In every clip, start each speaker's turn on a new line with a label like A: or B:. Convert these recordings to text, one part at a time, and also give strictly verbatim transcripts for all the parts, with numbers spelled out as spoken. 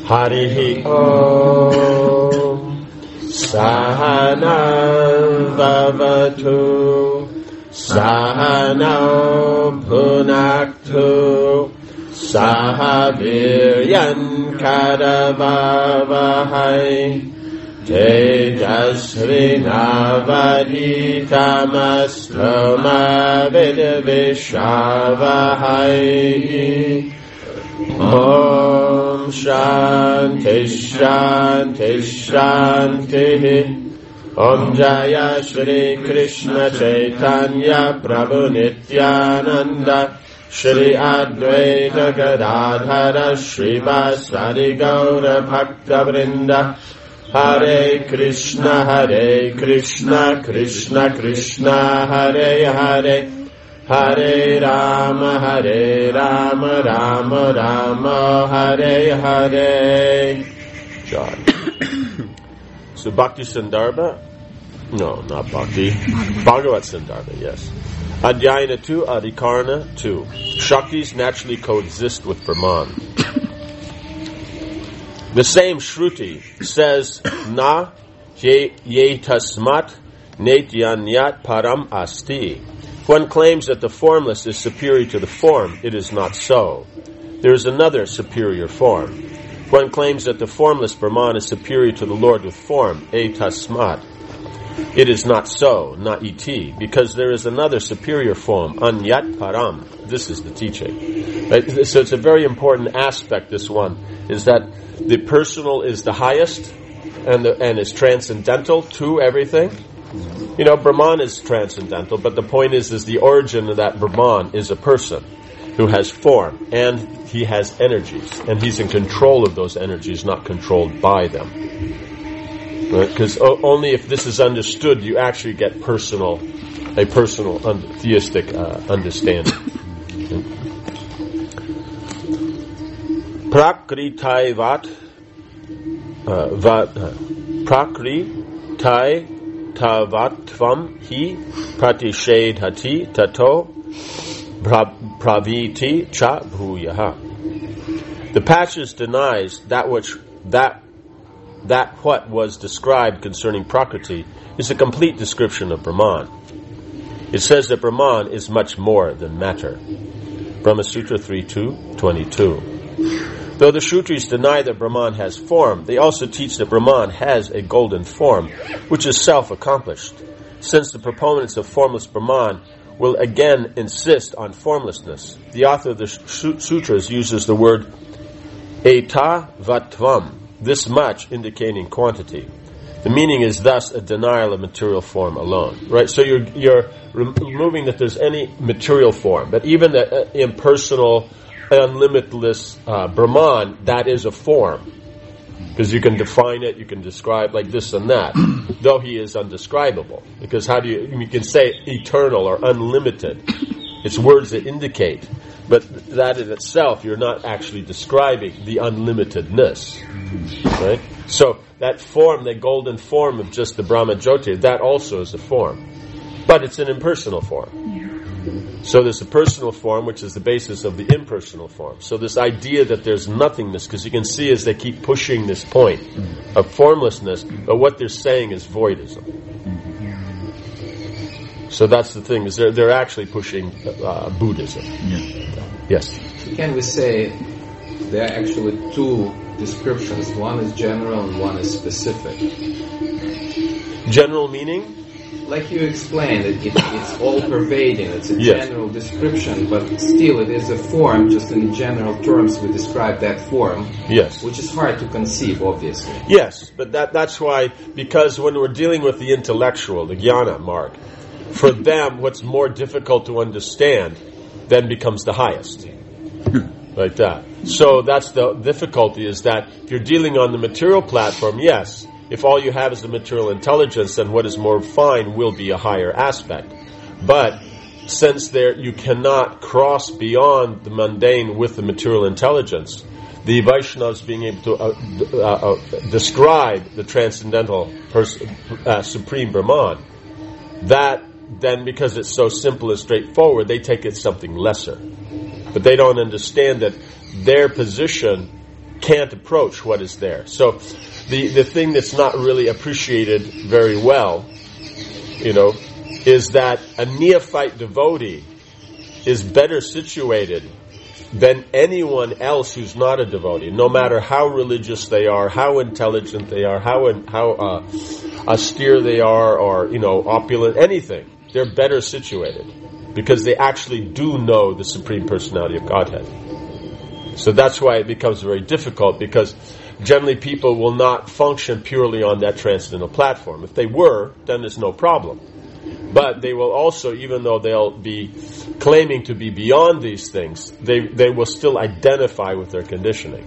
A: Harihi Om Sahana Vavatu Sahana Bhunaktu Sahaviryan Karavavahai Tejasvinavaditamastroma Vidvishavahai Om Shanti Shanti Shanti Om Jaya Shri Krishna Chaitanya Prabhu Nityananda Shri Advaita Gadadhara Shri Vasari Gaura Bhakta Vrinda Hare Krishna Hare Krishna Krishna Krishna Hare Hare Hare Rama Hare Rama Rama Rama Hare Hare. John. So Bhakti Sandarbha? No, not Bhakti. Bhagavat Sandarbha, yes. Adhyayana two, Adhikarana two. Shaktis naturally coexist with Brahman. The same Shruti says, Na ye, ye tasmat netyanyat param asti. One claims that the formless is superior to the form. It is not so. There is another superior form. One claims that the formless Brahman is superior to the Lord with form. E tasmat. It is not so, not iti, because there is another superior form, anyat param. This is the teaching. Right? So it's a very important aspect, this one, is that the personal is the highest and the, and is transcendental to everything. You know, Brahman is transcendental, but the point is, is the origin of that Brahman is a person who has form, and he has energies, and he's in control of those energies, not controlled by them. Because right? Only if this is understood, you actually get personal, a personal un- theistic uh, understanding. Prakritai vat, uh, vat uh, prakritai tavatvam hi pratishedhati tato praviti cha bhuyaha. The passage denies that which that that what was described concerning Prakriti is a complete description of Brahman. It says that Brahman is much more than matter. Brahma Sutra three two twenty-two. Though the Shutris deny that Brahman has form, they also teach that Brahman has a golden form, which is self-accomplished. Since the proponents of formless Brahman will again insist on formlessness, the author of the Sutras uses the word eta vatvam, this much indicating quantity. The meaning is thus a denial of material form alone. Right? So you're, you're removing that there's any material form, but even the uh, impersonal, unlimitless uh, Brahman, that is a form. Because you can define it, you can describe like this and that, though he is undescribable. Because how do you, you can say eternal or unlimited. It's words that indicate, but that in itself, you're not actually describing the unlimitedness. Right? So that form, the golden form of just the Brahma Jyoti, that also is a form. But it's an impersonal form. So there's a personal form, which is the basis of the impersonal form. So this idea that there's nothingness, because you can see as they keep pushing this point of formlessness, but what they're saying is voidism. So that's the thing, is they're, they're actually pushing uh, Buddhism. Yeah. Yes?
B: So can we say there are actually two descriptions? One is general and one is specific.
A: General meaning?
B: Like you explained, it, it, it's all-pervading. It's a
A: yes.
B: general description, but still it is a form. Just in general terms, we describe that form.
A: Yes.
B: Which is hard to conceive, obviously.
A: Yes, but that that's why, because when we're dealing with the intellectual, the jnana mark, for them, what's more difficult to understand then becomes the highest. Like that. So that's the difficulty, is that if you're dealing on the material platform, yes, if all you have is the material intelligence, then what is more fine will be a higher aspect. But since there you cannot cross beyond the mundane with the material intelligence, the Vaishnavas being able to uh, uh, uh, describe the transcendental pers- uh, supreme Brahman, that then, because it's so simple and straightforward, they take it something lesser. But they don't understand that their position can't approach what is there. So the, the thing that's not really appreciated very well, you know, is that a neophyte devotee is better situated than anyone else who's not a devotee, no matter how religious they are, how intelligent they are, how how uh, austere they are, or, you know, opulent, anything. They're better situated because they actually do know the Supreme Personality of Godhead. So that's why it becomes very difficult, because generally people will not function purely on that transcendental platform. If they were, then there's no problem. But they will also, even though they'll be claiming to be beyond these things, they, they will still identify with their conditioning.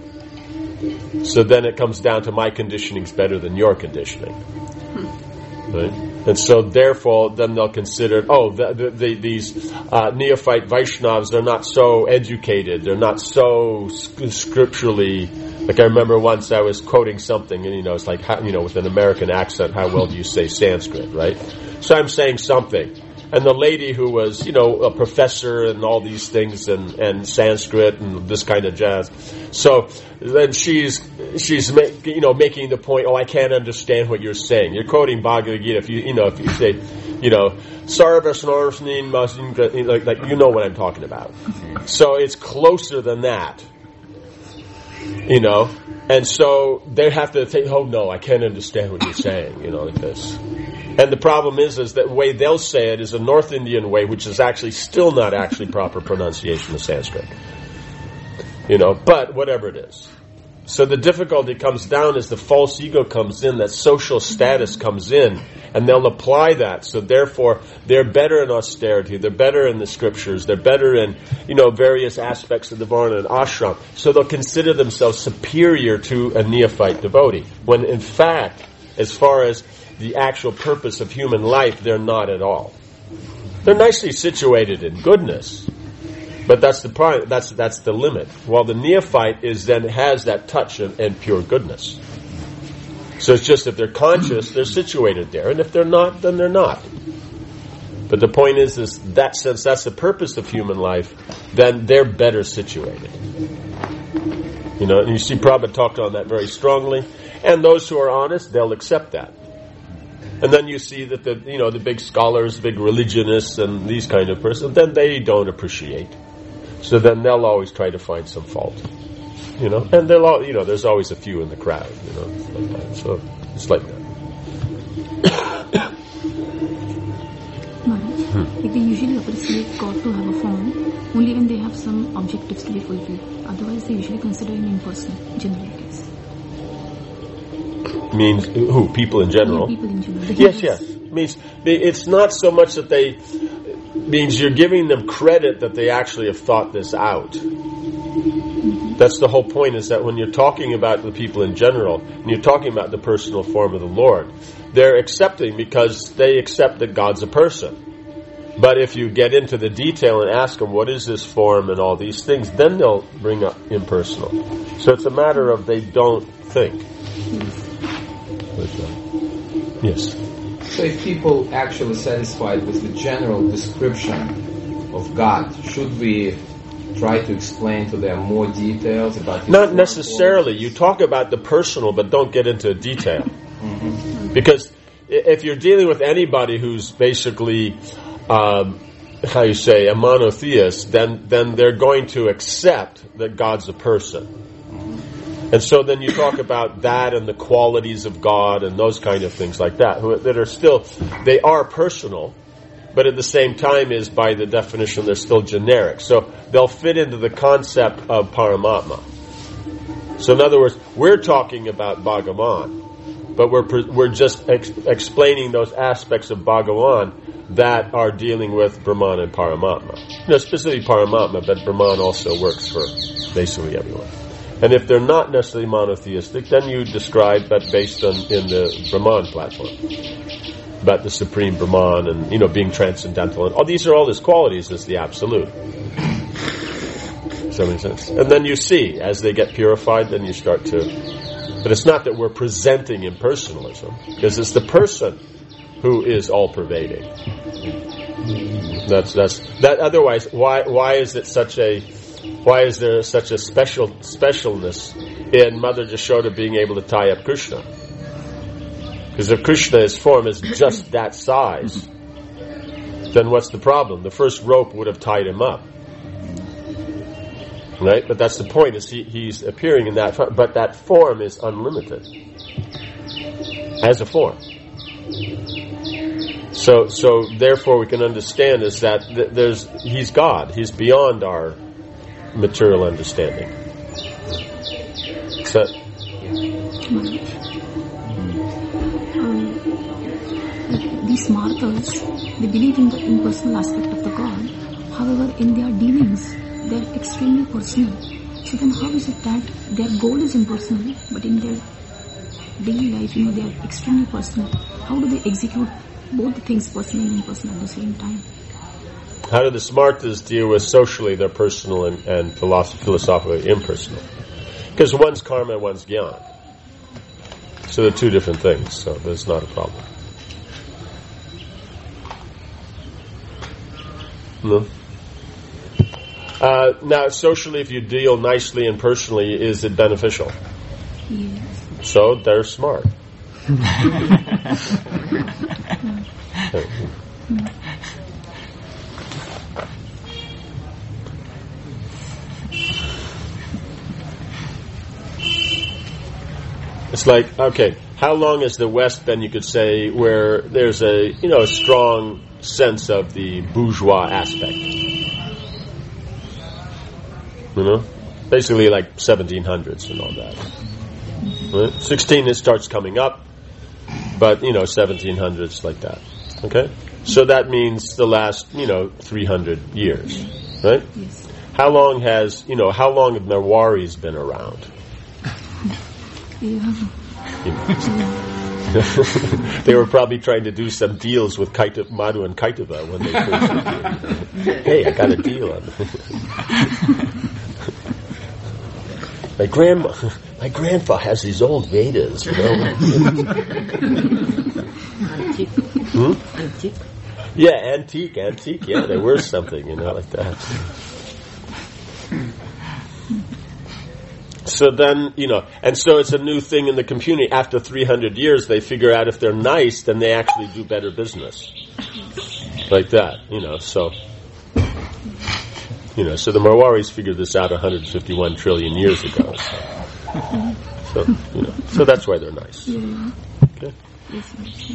A: So then it comes down to my conditioning's better than your conditioning. Right? And so therefore, then they'll consider, oh, the, the, the, these uh, neophyte Vaishnavas, they're not so educated, they're not so scripturally. Like I remember once I was quoting something, and you know, it's like, how, you know, with an American accent, how well do you say Sanskrit, right? So I'm saying something, and the lady who was, you know, a professor and all these things, and, and Sanskrit and this kind of jazz. So then she's she's make, you know, making the point, oh, I can't understand what you're saying. You're quoting Bhagavad Gita. If you you know if you say, you know, Sarvasnarsnin, like like you know what I'm talking about. So it's closer than that. You know, and so they have to think, oh no, I can't understand what you're saying, you know, like this. And the problem is, is that the way they'll say it is a North Indian way, which is actually still not actually proper pronunciation of Sanskrit. You know, but whatever it is. So the difficulty comes down as the false ego comes in, that social status comes in, and they'll apply that. So therefore, they're better in austerity, they're better in the scriptures, they're better in, you know, various aspects of the Varna and ashram. So they'll consider themselves superior to a neophyte devotee, when in fact, as far as the actual purpose of human life, they're not at all. They're nicely situated in goodness. But that's the part, that's that's the limit. While the neophyte is then has that touch and, and pure goodness. So it's just if they're conscious, they're situated there, and if they're not, then they're not. But the point is, is that since that's the purpose of human life, then they're better situated. You know, and you see Prabhupada talked on that very strongly, and those who are honest, they'll accept that. And then you see that the you know the big scholars, big religionists, and these kind of persons, then they don't appreciate. So then they'll always try to find some fault, you know. And they'll all, you know, there's always a few in the crowd, you know. Like that. So it's like that.
C: Maharaj, like they usually appreciate God to have a form only when they have some objectives to be fulfilled. Otherwise, they usually consider him impersonal, generally, I guess.
A: Means who? People in general.
C: Yeah, people in general.
A: Yes, yes. Means it's not so much that they. Means you're giving them credit that they actually have thought this out. Mm-hmm. That's the whole point, is that when you're talking about the people in general, and you're talking about the personal form of the Lord, they're accepting because they accept that God's a person. But if you get into the detail and ask them, what is this form and all these things, then they'll bring up impersonal. So it's a matter of they don't think.
C: Mm-hmm.
A: Yes.
B: So if people actually satisfied with the general description of God, should we try to explain to them more details about His
A: Not necessarily. You talk about the personal, but don't get into detail. Mm-hmm. Because if you're dealing with anybody who's basically, um, how you say, a monotheist, then, then they're going to accept that God's a person. And so then you talk about that and the qualities of God and those kind of things like that, that are still, they are personal, but at the same time is, by the definition, they're still generic. So they'll fit into the concept of Paramatma. So in other words, we're talking about Bhagavan, but we're we're just ex- explaining those aspects of Bhagavan that are dealing with Brahman and Paramatma. You know, specifically Paramatma, but Brahman also works for basically everyone. And if they're not necessarily monotheistic, then you describe that based on in the Brahman platform, about the supreme Brahman and, you know, being transcendental, and all these are all his qualities as the absolute. Does that make sense? And then you see, as they get purified, then you start to. But it's not that we're presenting impersonalism, because it's the person who is all pervading. That's that's that. Otherwise, why why is it such a Why is there such a special specialness in Mother Yashoda being able to tie up Krishna. Because if Krishna's form is just that size, then what's the problem? The first rope would have tied him up. Right? But that's the point, is he, he's appearing in that form, but that form is unlimited. As a form. So, so therefore we can understand is that th- there's, he's God. He's beyond our material understanding. So,
C: um, these martyrs, they believe in the impersonal aspect of the God. However, in their dealings, they are extremely personal. So then how is it that their goal is impersonal, but in their daily life, you know, they are extremely personal? How do they execute both the things, personal and impersonal, at the same time?
A: How do the Smartas deal with socially their personal and, and philosoph- philosophically impersonal? Because one's karma, one's jnana. So they're two different things, so there's not a problem. No? Uh, now, socially, if you deal nicely and personally, is it beneficial?
C: Yes.
A: So they're smart. It's like, okay, how long has the West been, you could say, where there's a, you know, a strong sense of the bourgeois aspect? You know? Basically like seventeen hundreds and all that. Right? sixteen, it starts coming up, but, you know, seventeen hundreds like that. Okay? So that means the last, you know, three hundred years. Right?
C: Yes.
A: How long has, you know, how long have Marwaris been around?
C: Yeah.
A: You know. They were probably trying to do some deals with Kaita, Madhu and Kaitava when they first appeared. Hey, I got a deal on my grandma. My grandpa has these old Vedas, you know.
D: Antique.
A: Hmm?
D: Antique.
A: Yeah, antique, antique. Yeah, they were something, you know, like that. So then, you know, and so it's a new thing in the community. After three hundred years, they figure out if they're nice, then they actually do better business. Like that, you know, so, you know, so the Marwaris figured this out one hundred fifty-one trillion years ago. So, so you know, so that's why they're nice.
C: Yeah.
A: Okay?
C: Yes, yes.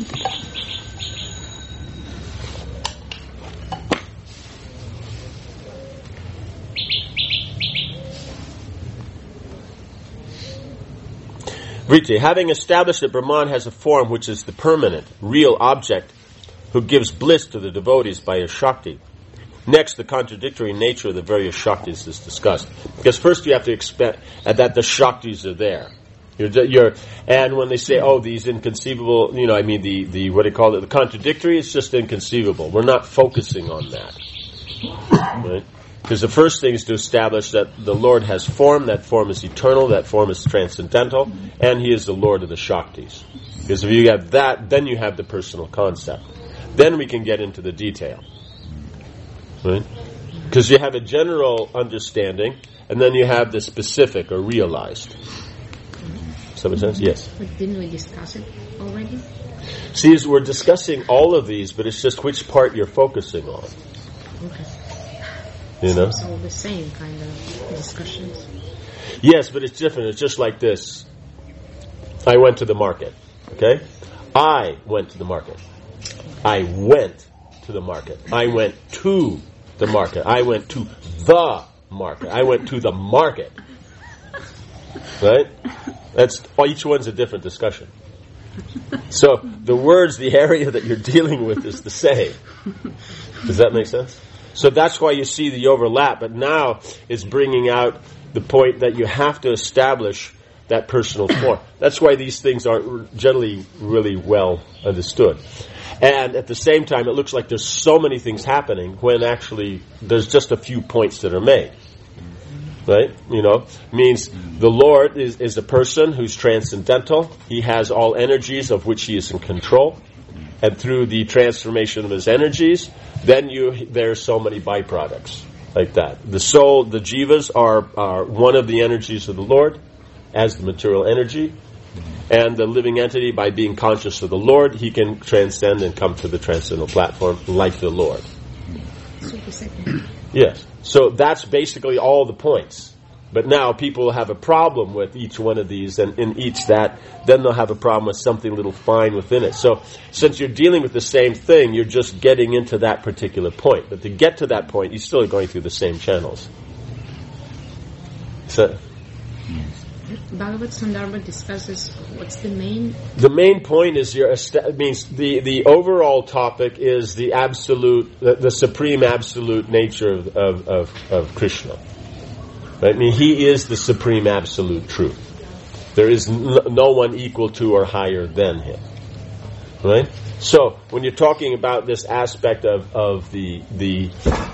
A: Vriti, having established that Brahman has a form which is the permanent, real object who gives bliss to the devotees by his Shakti. Next, the contradictory nature of the various Shaktis is discussed. Because first you have to expect that the Shaktis are there. You're, you're, and when they say, oh, these inconceivable, you know, I mean, the, the what do you call it, the contradictory, it's just inconceivable. We're not focusing on that. Right? Because the first thing is to establish that the Lord has form, that form is eternal, that form is transcendental, and He is the Lord of the Shaktis. Because if you have that, then you have the personal concept. Then we can get into the detail. Right? Because you have a general understanding, and then you have the specific or realized. Does that make sense? Yes.
D: But didn't we discuss it already?
A: See, we're discussing all of these, but it's just which part you're focusing on.
D: Okay.
A: You know?
D: It's all the same kind of discussions.
A: Yes, but it's different. It's just like this. I went to the market. Okay? I went to the market. I went to the market. I went to the market. I went to the market. I went to the market. Right? That's each one's a different discussion. So the words, the area that you're dealing with is the same. Does that make sense? So that's why you see the overlap, but now it's bringing out the point that you have to establish that personal form. That's why these things aren't generally really well understood. And at the same time, it looks like there's so many things happening when actually there's just a few points that are made. Right? You know, means the Lord is, is a person who's transcendental. He has all energies of which He is in control. And through the transformation of His energies, then you there's so many byproducts like that. The soul, the jivas are, are one of the energies of the Lord, as the material energy, and the living entity, by being conscious of the Lord, he can transcend and come to the transcendental platform like the Lord.
D: So the second.
A: Yes. So that's basically all the points. But now people have a problem with each one of these, and in each that, then they'll have a problem with something little fine within it. So since you're dealing with the same thing, you're just getting into that particular point. But to get to that point, you're still going through the same channels. So
D: Bhagavad Sandarbha discusses what's the main.
A: the main point is your means the the overall topic is the absolute, the, the supreme absolute nature of of of, of Krishna. Right? I mean, he is the supreme absolute truth. There is n- no one equal to or higher than him. Right? So when you're talking about this aspect of of the the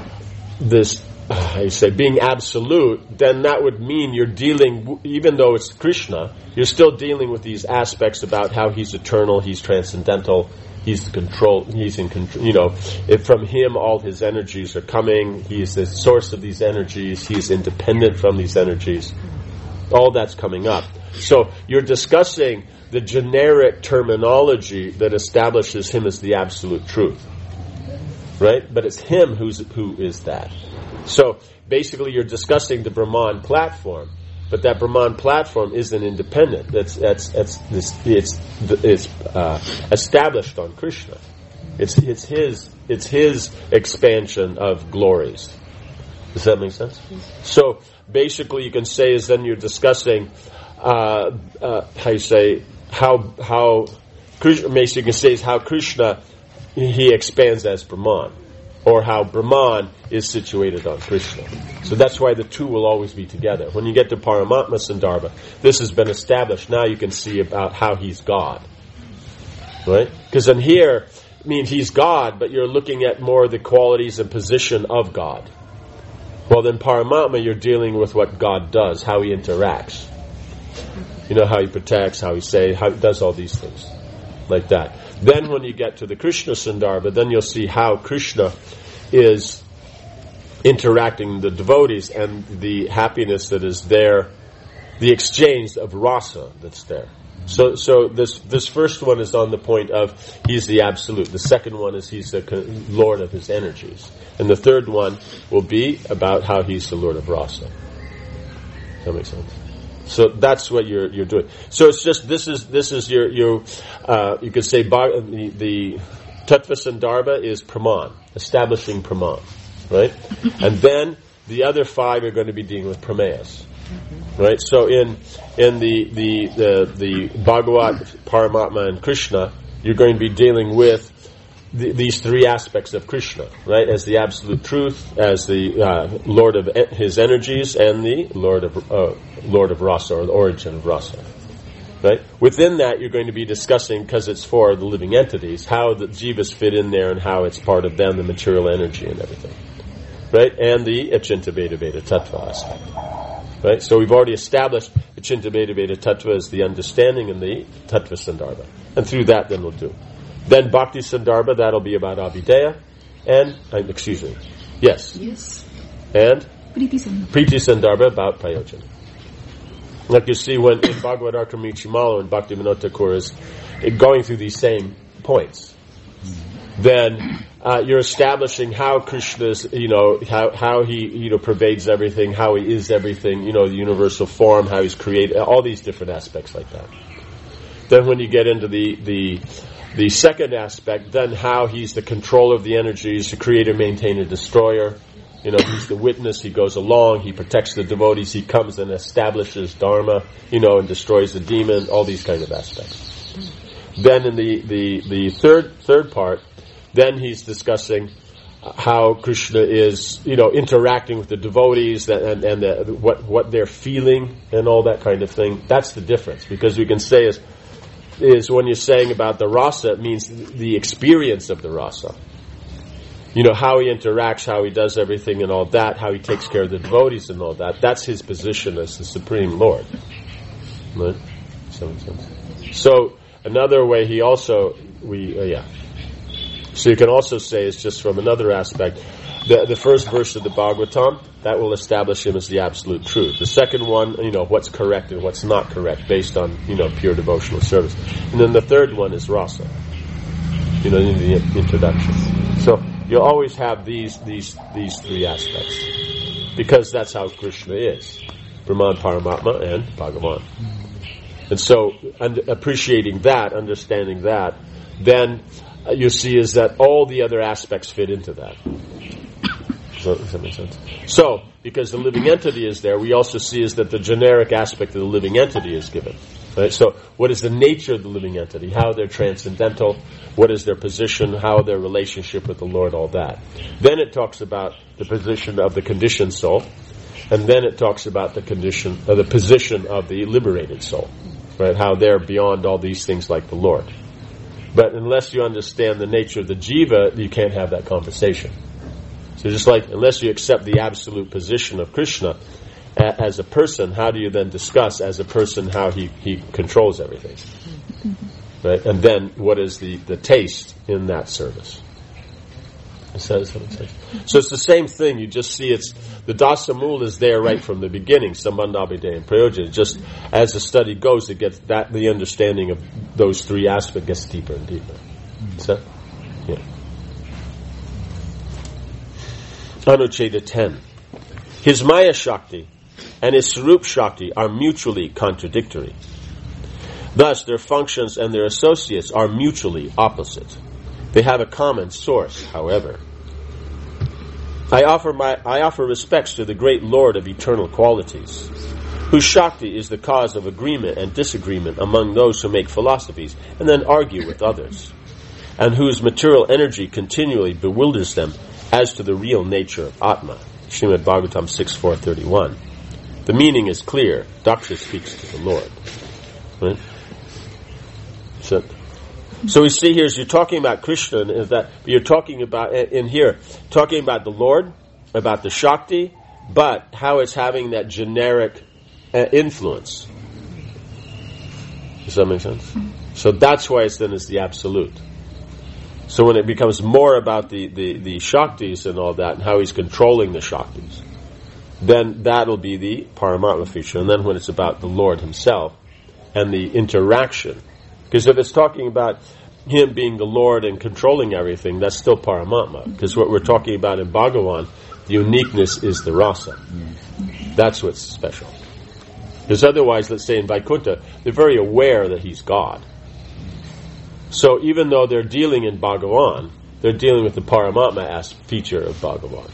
A: this. I say being absolute, then that would mean you're dealing, even though it's Krishna, you're still dealing with these aspects about how he's eternal, he's transcendental, he's the control, he's in control, you know, if from him all his energies are coming, he is the source of these energies, he's independent from these energies, all that's coming up. So you're discussing the generic terminology that establishes him as the absolute truth, right? But it's him who's who is that. So basically, you're discussing the Brahman platform, but that Brahman platform isn't independent. That's that's that's this, it's it's uh, established on Krishna. It's it's his it's his expansion of glories. Does that make sense? So basically, you can say is then you're discussing uh, uh, how you say how how Krishna. Basically, you can say is how Krishna he expands as Brahman, or how Brahman is situated on Krishna. So that's why the two will always be together. When you get to Paramatma Sandarbha, this has been established. Now you can see about how he's God. Right? Because in here, I mean, he's God, but you're looking at more the qualities and position of God. Well, then Paramatma, you're dealing with what God does, how he interacts. You know, how he protects, how he saves, how he does all these things. Like that. Then when you get to the Krishna Sandarbha, then you'll see how Krishna is interacting with the devotees and the happiness that is there, the exchange of rasa that's there. So so this this first one is on the point of he's the absolute. The second one is he's the Lord of his energies. And the third one will be about how he's the Lord of rasa. Does that make sense? So that's what you're you're doing. So it's just this is this is your your uh, you could say bar, the, the Tattva Sandarbha is Praman, establishing Praman, right? And then the other five are going to be dealing with Prameyas, right? So in in the the the, the Bhagavat, Paramatma, and Krishna, you're going to be dealing with the, these three aspects of Krishna, right? As the absolute truth, as the uh, Lord of e- his energies, and the Lord of uh, Lord of rasa, or the origin of rasa. Right? Within that, you're going to be discussing, because it's for the living entities, how the jivas fit in there and how it's part of them, the material energy and everything. Right? And the Achinta Bheda Bheda Tattva aspect. Right? So we've already established Achinta Bheda Bheda Tattva as the understanding in the Tattva Sandarbha. And through that, then we'll do. Then Bhakti Sandarbha, that'll be about Abhideya. And, uh, excuse me. Yes.
C: Yes.
A: And?
C: Priti Sandarbha.
A: Priti Sandarbha about Prayojana. Like you see when in Bhagavad Arkamicimala and Bhakti Vinod Thakur is going through these same points, then uh, you're establishing how Krishna's, you know, how how he, you know, pervades everything, how he is everything, you know, the universal form, how he's created, all these different aspects like that. Then when you get into the the the second aspect, then how he's the controller of the energies, the creator, maintainer, destroyer. You know, he's the witness, he goes along, he protects the devotees, he comes and establishes dharma, you know, and destroys the demon, all these kind of aspects. Then in the, the, the third third part, then he's discussing how Krishna is, you know, interacting with the devotees and, and the, what, what they're feeling and all that kind of thing. That's the difference, because we can say is, is when you're saying about the rasa, it means the experience of the rasa. You know, how he interacts, how he does everything and all that, how he takes care of the devotees and all that. That's his position as the Supreme Lord. Right? So, another way he also, we, uh, yeah. So you can also say, it's just from another aspect, The, the first verse of the Bhagavatam, that will establish him as the absolute truth. The second one, you know, what's correct and what's not correct based on, you know, pure devotional service. And then the third one is rasa, you know, in the introduction. So you always have these these these three aspects, because that's how Krishna is: Brahman, Paramatma, and Bhagavan. And so, and appreciating that, understanding that, then uh, you see is that all the other aspects fit into that. So, does that make sense? So, because the living entity is there, we also see is that the generic aspect of the living entity is given. Right? So, what is the nature of the living entity? How they're transcendental? What is their position? How their relationship with the Lord? All that. Then it talks about the position of the conditioned soul, and then it talks about the condition, or the position of the liberated soul. Right? How they're beyond all these things like the Lord. But unless you understand the nature of the jiva, you can't have that conversation. So just like, unless you accept the absolute position of Krishna a, as a person, how do you then discuss as a person how he, he controls everything? Right? And then what is the, the taste in that service? So it's the same thing. You just see it's the Dasamula is there right from the beginning. Sambandha, Abhidheya, and Prayoja. Just as the study goes, it gets that the understanding of those three aspects gets deeper and deeper. So, yeah. Anucheda ten. His Maya Shakti and his Sarup Shakti are mutually contradictory. Thus, their functions and their associates are mutually opposite. They have a common source, however. I offer my I offer respects to the great Lord of eternal qualities, whose Shakti is the cause of agreement and disagreement among those who make philosophies and then argue with others, and whose material energy continually bewilders them as to the real nature of Atma. Srimad Bhagavatam six four thirty-one. The meaning is clear. Daksha speaks to the Lord. Right? So, so we see here, as you're talking about Krishna, is that you're talking about, in here, talking about the Lord, about the Shakti, but how it's having that generic uh, influence. Does that make sense? So that's why it's then is the absolute. So when it becomes more about the, the, the Shaktis and all that, and how he's controlling the Shaktis, then that'll be the Paramatma feature. And then when it's about the Lord himself and the interaction, because if it's talking about him being the Lord and controlling everything, that's still Paramatma. Because what we're talking about in Bhagavan, the uniqueness is the rasa. That's what's special. Because otherwise, let's say in Vaikuntha, they're very aware that he's God. So even though they're dealing in Bhagavan, they're dealing with the Paramatma as feature of Bhagavan.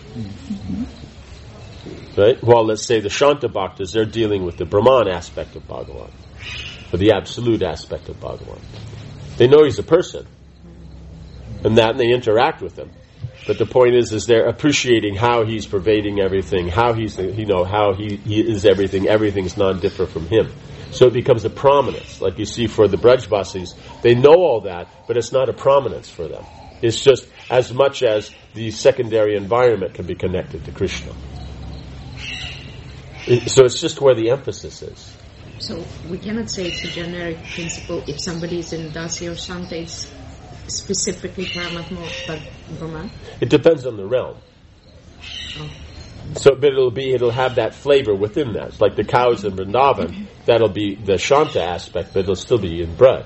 A: Right? While let's say the Shanta Bhaktas, they're dealing with the Brahman aspect of Bhagavan, or the absolute aspect of Bhagavan. They know he's a person, and that, and they interact with him. But the point is, is they're appreciating how he's pervading everything, how he's, you know, how he, he is everything. Everything's non-different from him. So it becomes a prominence, like you see for the Brajvasis. They know all that, but it's not a prominence for them. It's just as much as the secondary environment can be connected to Krishna. It, so it's just where the emphasis is.
D: So we cannot say it's a generic principle. If somebody is in Dasi or Shanta, it's specifically Paramatma but Brahman?
A: It depends on the realm.
D: Oh.
A: So, but it'll be, it'll have that flavor within that. It's like the cows in Vrindavan, that'll be the Shanta aspect, but it'll still be in Braj.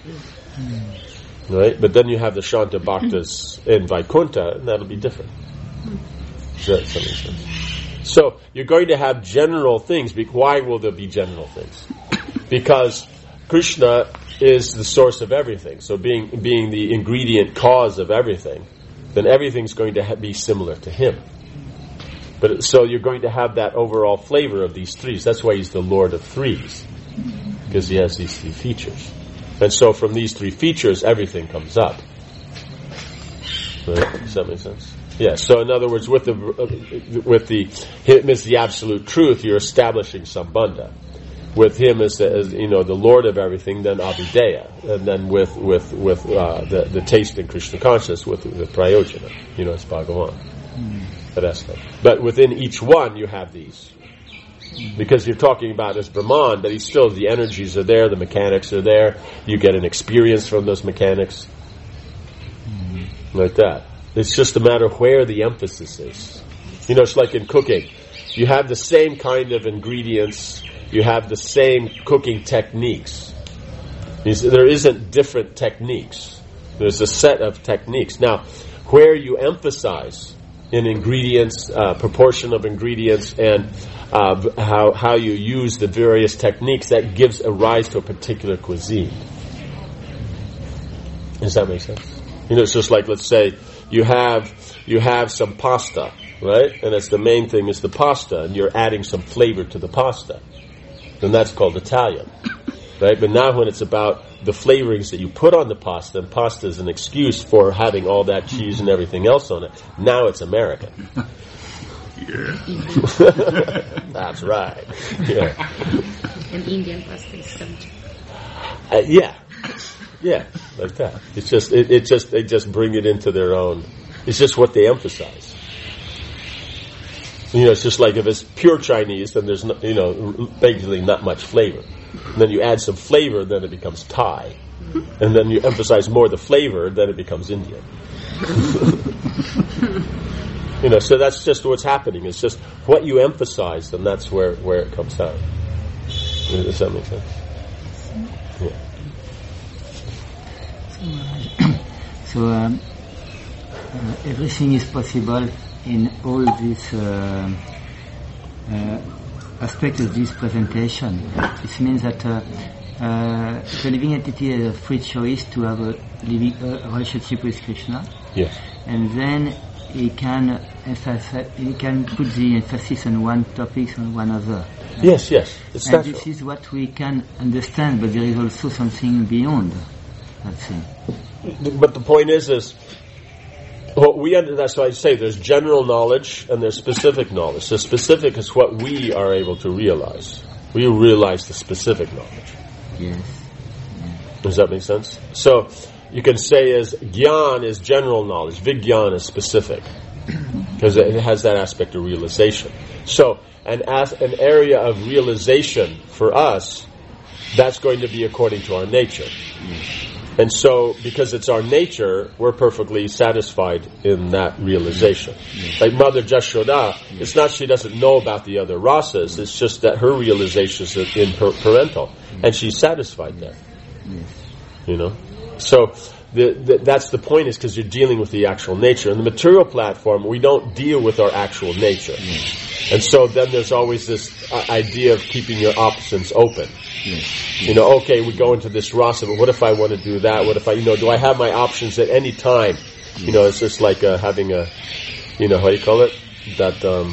A: Right? But then you have the Shanta Bhaktas in Vaikuntha, and that'll be different. Does that make sense? So, you're going to have general things. Why will there be general things? Because Krishna is the source of everything. So, being being the ingredient cause of everything, then everything's going to ha- be similar to him. But so you're going to have that overall flavor of these threes. That's why he's the Lord of threes, because he has these three features. And so from these three features, everything comes up. Right? Does that make sense? Yeah. So in other words, with the uh, with the him as the absolute truth, you're establishing Sambandha. With him as, the, as you know the Lord of everything, then Abhidheya, and then with with with uh, the the taste in Krishna consciousness with the Prayojana. You know, it's Bhagavan. Mm. That aspect. But within each one, you have these. Because you're talking about as Brahman, but he's still, the energies are there, the mechanics are there, you get an experience from those mechanics. Mm. Like that. It's just a matter of where the emphasis is. You know, it's like in cooking. You have the same kind of ingredients. You have the same cooking techniques. There isn't different techniques. There's a set of techniques. Now, where you emphasize in ingredients, uh, proportion of ingredients, and uh, how how you use the various techniques, that gives a rise to a particular cuisine. Does that make sense? You know, it's just like, let's say you have you have some pasta, right? And it's the main thing is the pasta, and you're adding some flavor to the pasta. Then that's called Italian, right? But now when it's about the flavorings that you put on the pasta, and pasta is an excuse for having all that cheese and everything else on it, now it's American.
E: Yeah.
A: That's right. Yeah.
D: And Indian pasta is something.
A: Uh, yeah. Yeah, like that. It's just, it, it just, they just bring it into their own. It's just what they emphasize. You know, it's just like if it's pure Chinese, then there's, no, you know, basically not much flavor. And then you add some flavor, then it becomes Thai. And then you emphasize more the flavor, then it becomes Indian. You know, so that's just what's happening. It's just what you emphasize, then that's where, where it comes out. Does that make sense? Yeah.
F: So um, uh, everything is possible in all these uh, uh, aspects of this presentation. This means that uh, uh, the living entity has a free choice to have a living uh, relationship with Krishna.
A: Yes.
F: And then he can emphasize, he can put the emphasis on one topic on one other.
A: Yes, yes. It's
F: and
A: natural.
F: This is what we can understand, but there is also something beyond that thing.
A: But the point is, is what we under, that's why I say there's general knowledge and there's specific knowledge. The specific is what we are able to realize. We realize the specific knowledge.
F: Yes. Yeah.
A: Does that make sense? So you can say as Gyan is general knowledge, Vigyan is specific, because it has that aspect of realization. So an as, an area of realization for us, that's going to be according to our nature.
F: Yes.
A: And so, because it's our nature, we're perfectly satisfied in that realization. Yes. Like Mother Jashoda, yes. It's not she doesn't know about the other rasas, it's just that her realization is in her parental, yes. And she's satisfied there.
F: Yes.
A: You know? So, the, the, that's the point, is because you're dealing with the actual nature. In the material platform, we don't deal with our actual nature.
F: Yes.
A: And so then there's always this uh, idea of keeping your options open.
F: Yes.
A: You know, okay, we go into this rasa, but what if I want to do that? What if I, you know, do I have my options at any time? Yes. You know, it's just like uh, having a, you know, how do you call it? That, um,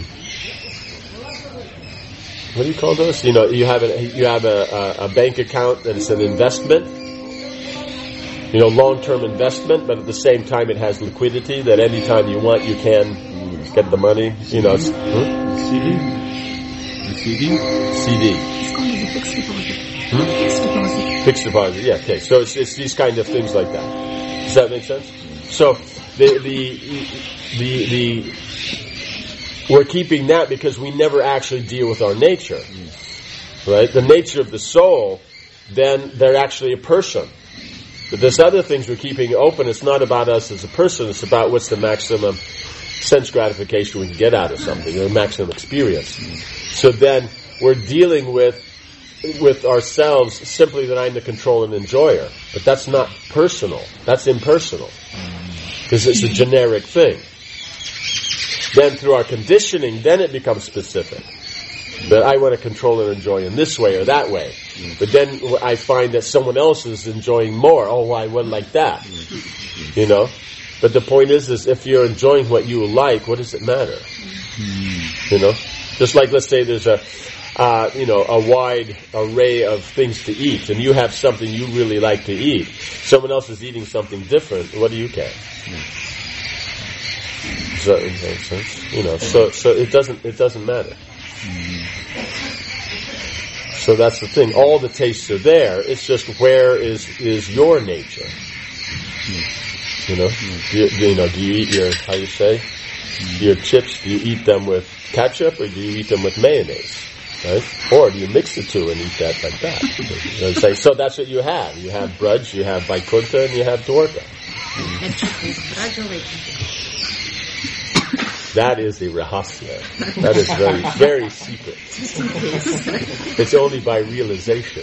A: what do you call those? You know, you have a, you have a, a, a bank account that is an investment. You know, long-term investment, but at the same time it has liquidity that any time you want, you can get the money. You know, it's, hmm?
E: C D? The C D?
A: C D.
C: It's called as a fixed deposit.
A: Hmm?
C: Fixed deposit.
A: Fixed deposit, yeah, okay. So it's, it's these kind of things like that. Does that make sense? So the, the, the, the, we're keeping that because we never actually deal with our nature. Right? The nature of the soul, then they're actually a person. But there's other things we're keeping open. It's not about us as a person. It's about what's the maximum sense gratification we can get out of something, or maximum experience. So then we're dealing with with ourselves simply that I'm the control and enjoyer. But that's not personal. That's impersonal. Because it's a generic thing. Then through our conditioning, then it becomes specific. That I want to control and enjoy in this way or that way. But then I find that someone else is enjoying more. Oh, I wouldn't like that. You know? But the point is, is if you're enjoying what you like, what does it matter? You know? Just like, let's say there's a, uh, you know, a wide array of things to eat, and you have something you really like to eat. Someone else is eating something different. What do you care? Does that make sense? You know, so, so it doesn't, it doesn't matter. So that's the thing. All the tastes are there. It's just where is is your nature? You know, do you, you know, do you eat your, how do you say, your chips? Do you eat them with ketchup or do you eat them with mayonnaise? Right? Or do you mix the two and eat that like that? You know what I'm saying? So that's what you have. You have Braj, you have Vaikuntha, and you have Dwarka.
D: Ketchup is Braj or Vaikuntha?
A: That is a rahasya. That is very, very secret. It's only by realization.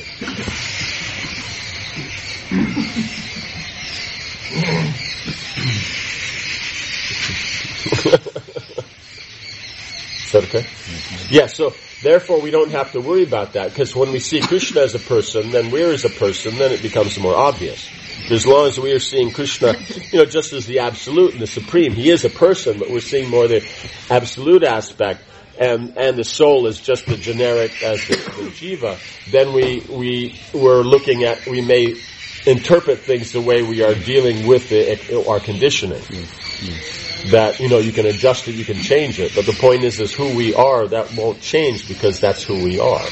A: Is that okay? Yeah, so therefore we don't have to worry about that, because when we see Krishna as a person, then we're as a person, then it becomes more obvious. As long as we are seeing Krishna, you know, just as the absolute and the supreme, he is a person, but we're seeing more the absolute aspect, and and the soul is just the generic as the, the jiva, then we we we're looking at, we may interpret things the way we are dealing with the, our conditioning. That, you know, you can adjust it, you can change it, but the point is, is who we are, that won't change, because that's who we are.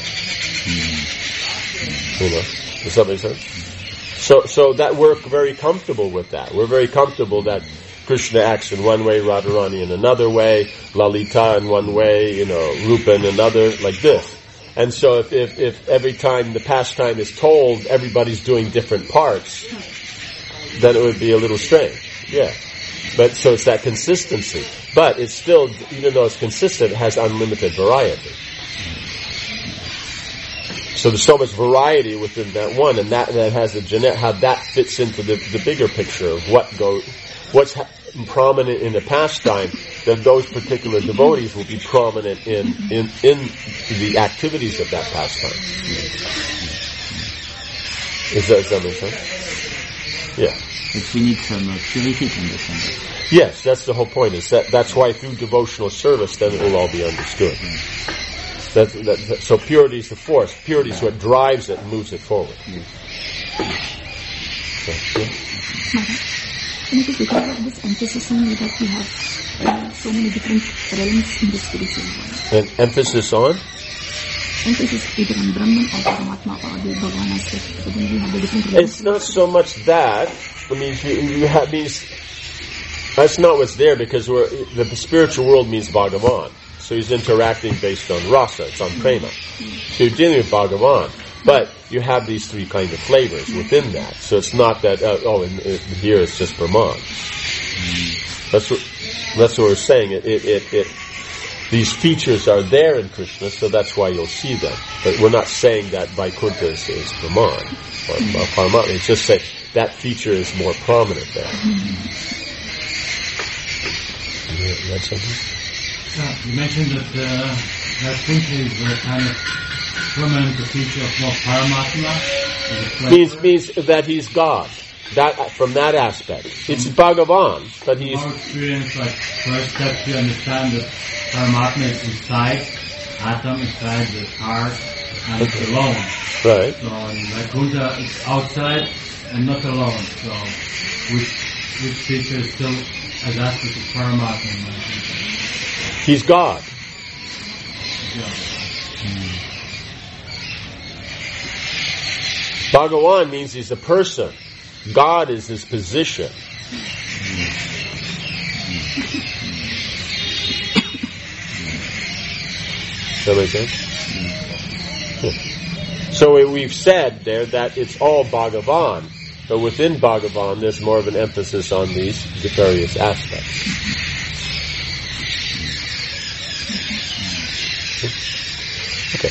A: You know, does that make sense? So, so that we're very comfortable with that. We're very comfortable that Krishna acts in one way, Radharani in another way, Lalita in one way, you know, Rupa in another, like this. And so if, if, if every time the pastime is told, everybody's doing different parts, then it would be a little strange. Yeah. But, so it's that consistency. But it's still, even though it's consistent, it has unlimited variety. So there's so much variety within that one, and that, that has a genetic, how that fits into the, the bigger picture of what goes, what's ha- prominent in the pastime, then those particular devotees will be prominent in, in, in the activities of that pastime. Is that, does that make sense? Yeah.
F: But we need some uh, purity to understand it.
A: Yes, that's the whole point. Is that that's why through devotional service, then it will all be understood. That, that, that, so purity is the force. Purity is what drives it and moves it forward.
F: Yes.
A: So, yeah.
C: And it is because of this emphasis on that we have uh, so many different realms in the spiritual world.
A: And emphasis on?
C: Emphasis either on Brahman or Paramatma or the Bhagavan aspect. But then we have the different realms.
A: It's not so much that. I mean, you, you have, means that's not what's there, because we're, the spiritual world means Bhagavan. So he's interacting based on rasa, it's on prema. So you're dealing with Bhagavan. But you have these three kind of flavors within that. So it's not that, uh, oh, in, in, here it's just Brahman. That's what, that's what we're saying. It, it, it, it, these features are there in Krishna, so that's why you'll see them. But we're not saying that Vaikuntha is, is Brahman or, or Paramatma. It's just saying that feature is more prominent there. You had something?
G: Yeah, you mentioned that uh, Vaikuntha is a kind of prominent feature of more Paramatma.
A: Means means that he's God. That from that aspect, it's Bhagavan, but he's
G: more experience. Like first step to understand that Paramatma is inside, atom inside the heart, and it's alone.
A: Right.
G: So in Vaikuntha, it's outside and not alone. So which which feature is still as aspect of Paramatma in Vaikuntha?
A: He's God.
G: Yeah.
A: Hmm. Bhagavan means he's a person. God is his position. Does that make sense? Yeah. So we, we've said there that it's all Bhagavan, but within Bhagavan there's more of an emphasis on these various aspects. Okay.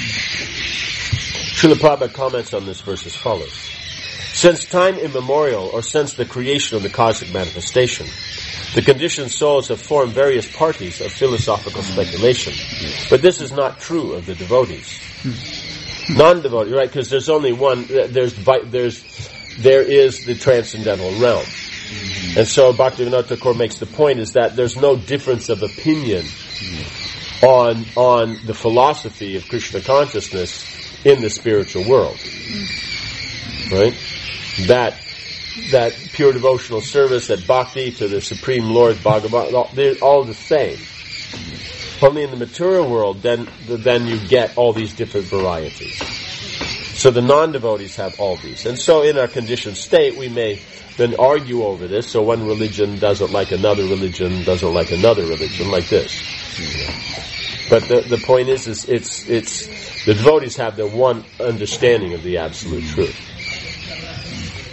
A: Srila Prabhupada comments on this verse as follows. Since time immemorial, or since the creation of the cosmic manifestation, the conditioned souls have formed various parties of philosophical speculation. But this is not true of the devotees. Non-devotees, right? Because there's only one, there's, there's, there is the transcendental realm. And so Bhaktivinoda Thakur makes the point is that there's no difference of opinion on on the philosophy of Krishna consciousness in the spiritual world, right? That that pure devotional service, that bhakti to the Supreme Lord Bhagavan, they're all the same. Only in the material world, then then you get all these different varieties. So the non-devotees have all these, and so in our conditioned state, we may then argue over this. So one religion doesn't like another religion, doesn't like another religion, like this. But the the point is, is it's it's the devotees have their one understanding of the absolute truth.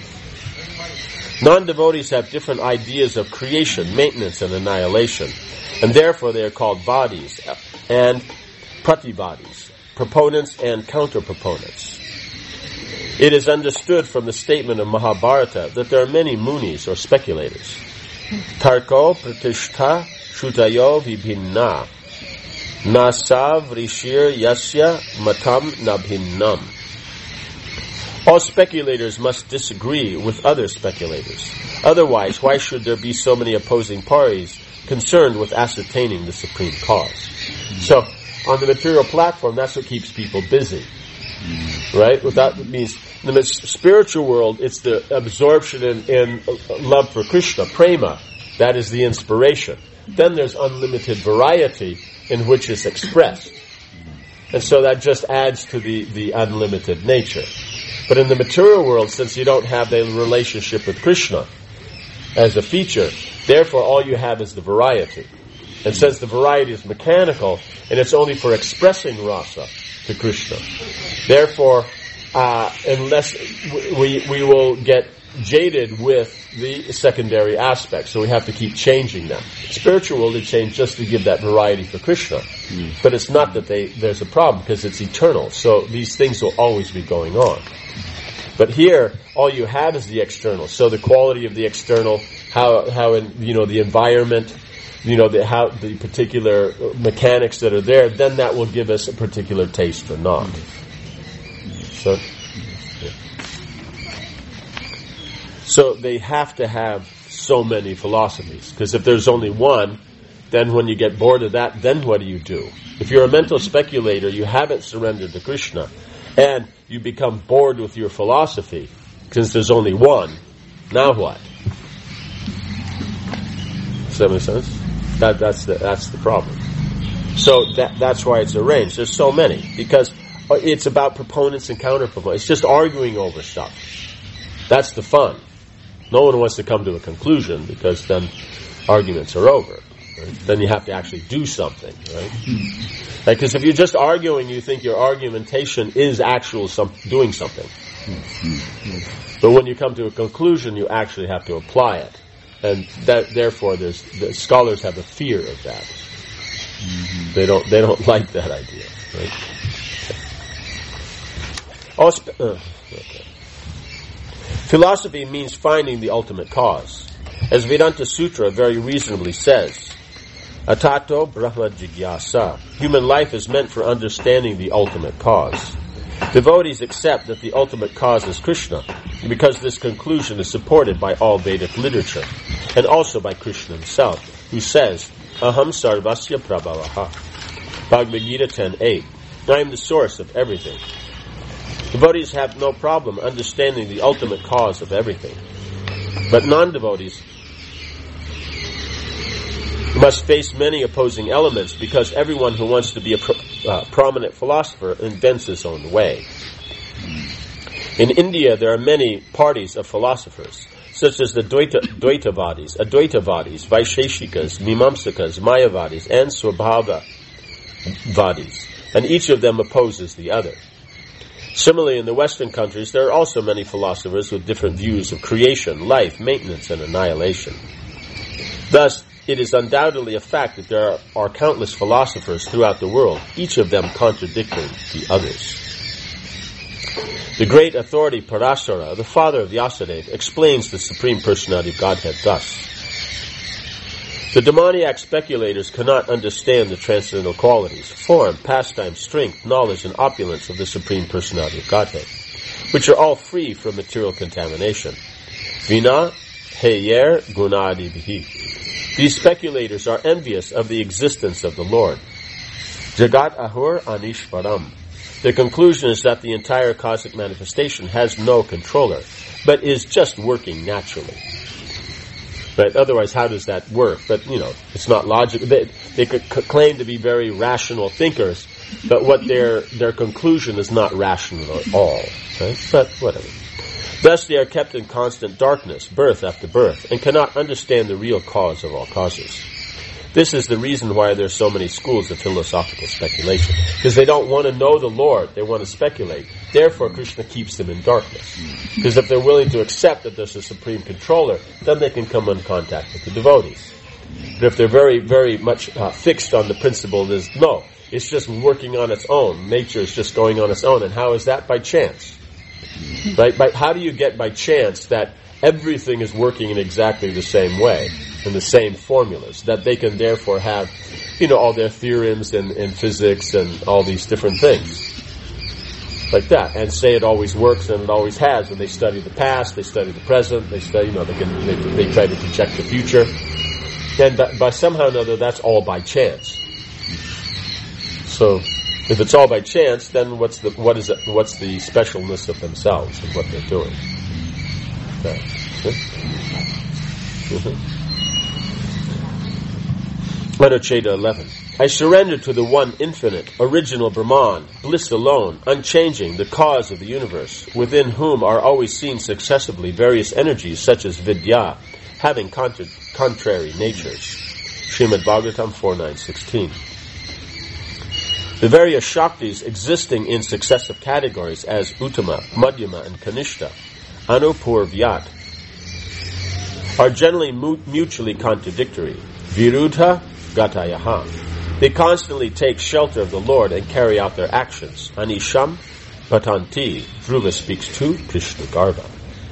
A: Non-devotees have different ideas of creation, maintenance, and annihilation. And therefore they are called vadis and prativadis, proponents and counter-proponents. It is understood from the statement of Mahabharata that there are many munis or speculators. Tarko pratishta shutayo vibhinna nasav rishir yasya matam nabhinnam. All speculators must disagree with other speculators. Otherwise, why should there be so many opposing parties concerned with ascertaining the supreme cause? Mm-hmm. So, on the material platform, that's what keeps people busy. Mm-hmm. Right? Without means in the spiritual world, it's the absorption in, in love for Krishna, prema. That is the inspiration. Then there's unlimited variety in which it's expressed. And so that just adds to the, the unlimited nature. But in the material world, since you don't have the relationship with Krishna as a feature, therefore all you have is the variety. And since the variety is mechanical, and it's only for expressing rasa to Krishna, therefore, uh, unless we we will get jaded with the secondary aspects, so we have to keep changing them. Spiritual world, they change just to give that variety for Krishna. Mm. But it's not that they there's a problem, because it's eternal. So these things will always be going on. But here, all you have is the external. So the quality of the external, how how in you know the environment, you know the how the particular mechanics that are there, then that will give us a particular taste or not. So, yeah. So they have to have so many philosophies, because if there's only one, then when you get bored of that, then what do you do? If you're a mental speculator, you haven't surrendered to Krishna, and you become bored with your philosophy, since there's only one, now what? Does that make sense? That, that's the, that's the problem. So that, that's why it's arranged. There's so many, because it's about proponents and counter-proponents. It's just arguing over stuff. That's the fun. No one wants to come to a conclusion, because then arguments are over. Right? Then you have to actually do something, right? Because like, if you're just arguing, you think your argumentation is actual some, doing something. But when you come to a conclusion, you actually have to apply it. And that, therefore, there's, the scholars have a fear of that. Mm-hmm. They don't, they don't like that idea, right? Okay. Uh, okay. Philosophy means finding the ultimate cause. As Vedanta Sutra very reasonably says, Atato Brahma Jigyasa. Human life is meant for understanding the ultimate cause. Devotees accept that the ultimate cause is Krishna, because this conclusion is supported by all Vedic literature, and also by Krishna himself, who says, Aham Sarvasya Prabhavaha. Bhagavad Gita ten eight. I am the source of everything. Devotees have no problem understanding the ultimate cause of everything. But non-devotees must face many opposing elements, because everyone who wants to be a pro- uh, prominent philosopher invents his own way. In India, there are many parties of philosophers, such as the Dvaita, Dvaitavadis, Advaitavadis, Vaisheshikas, Mimamsakas, Mayavadis, and Swabhavavadis, and each of them opposes the other. Similarly, in the Western countries, there are also many philosophers with different views of creation, life, maintenance, and annihilation. Thus, it is undoubtedly a fact that there are, are countless philosophers throughout the world, each of them contradicting the others. The great authority Parasara, the father of Vyasadeva, explains the Supreme Personality of Godhead thus. The demoniac speculators cannot understand the transcendental qualities, form, pastime, strength, knowledge, and opulence of the Supreme Personality of Godhead, which are all free from material contamination. Vina heyer gunadi vihi. These speculators are envious of the existence of the Lord. Jagat ahur anishvaram. The conclusion is that the entire cosmic manifestation has no controller, but is just working naturally. Right? Otherwise, how does that work? But, you know, it's not logical. They, they could c- claim to be very rational thinkers, but what their their conclusion is not rational at all. Right? But whatever. Thus, they are kept in constant darkness, birth after birth, and cannot understand the real cause of all causes. This is the reason why there are so many schools of philosophical speculation. Because they don't want to know the Lord, they want to speculate. Therefore, Krishna keeps them in darkness. Because if they're willing to accept that there's a supreme controller, then they can come in contact with the devotees. But if they're very, very much uh, fixed on the principle, there's no. It's just working on its own. Nature is just going on its own. And how is that? By chance. Right? By, how do you get by chance that everything is working in exactly the same way, in the same formulas, that they can therefore have, you know, all their theorems and, and physics and all these different things? Like that, and say it always works and it always has. When they study the past, they study the present, they study, you know, they can they, they try to project the future, and by, by somehow or another, that's all by chance. So, if it's all by chance, then what's the what is it? What's the specialness of themselves and what they're doing? Okay. Mm-hmm. Anocheda eleven. I surrender to the one infinite, original Brahman, bliss alone, unchanging, the cause of the universe, within whom are always seen successively various energies such as vidya, having contra- contrary natures. Srimad Bhagavatam four nine sixteen. The various Shaktis existing in successive categories as Uttama, Madhyama, and Kanishta, Anupurvyat, are generally mu- mutually contradictory. Viruddha Gatayaha. They constantly take shelter of the Lord and carry out their actions. Anisham Patanti. Dhruva speaks to Krishna Garva.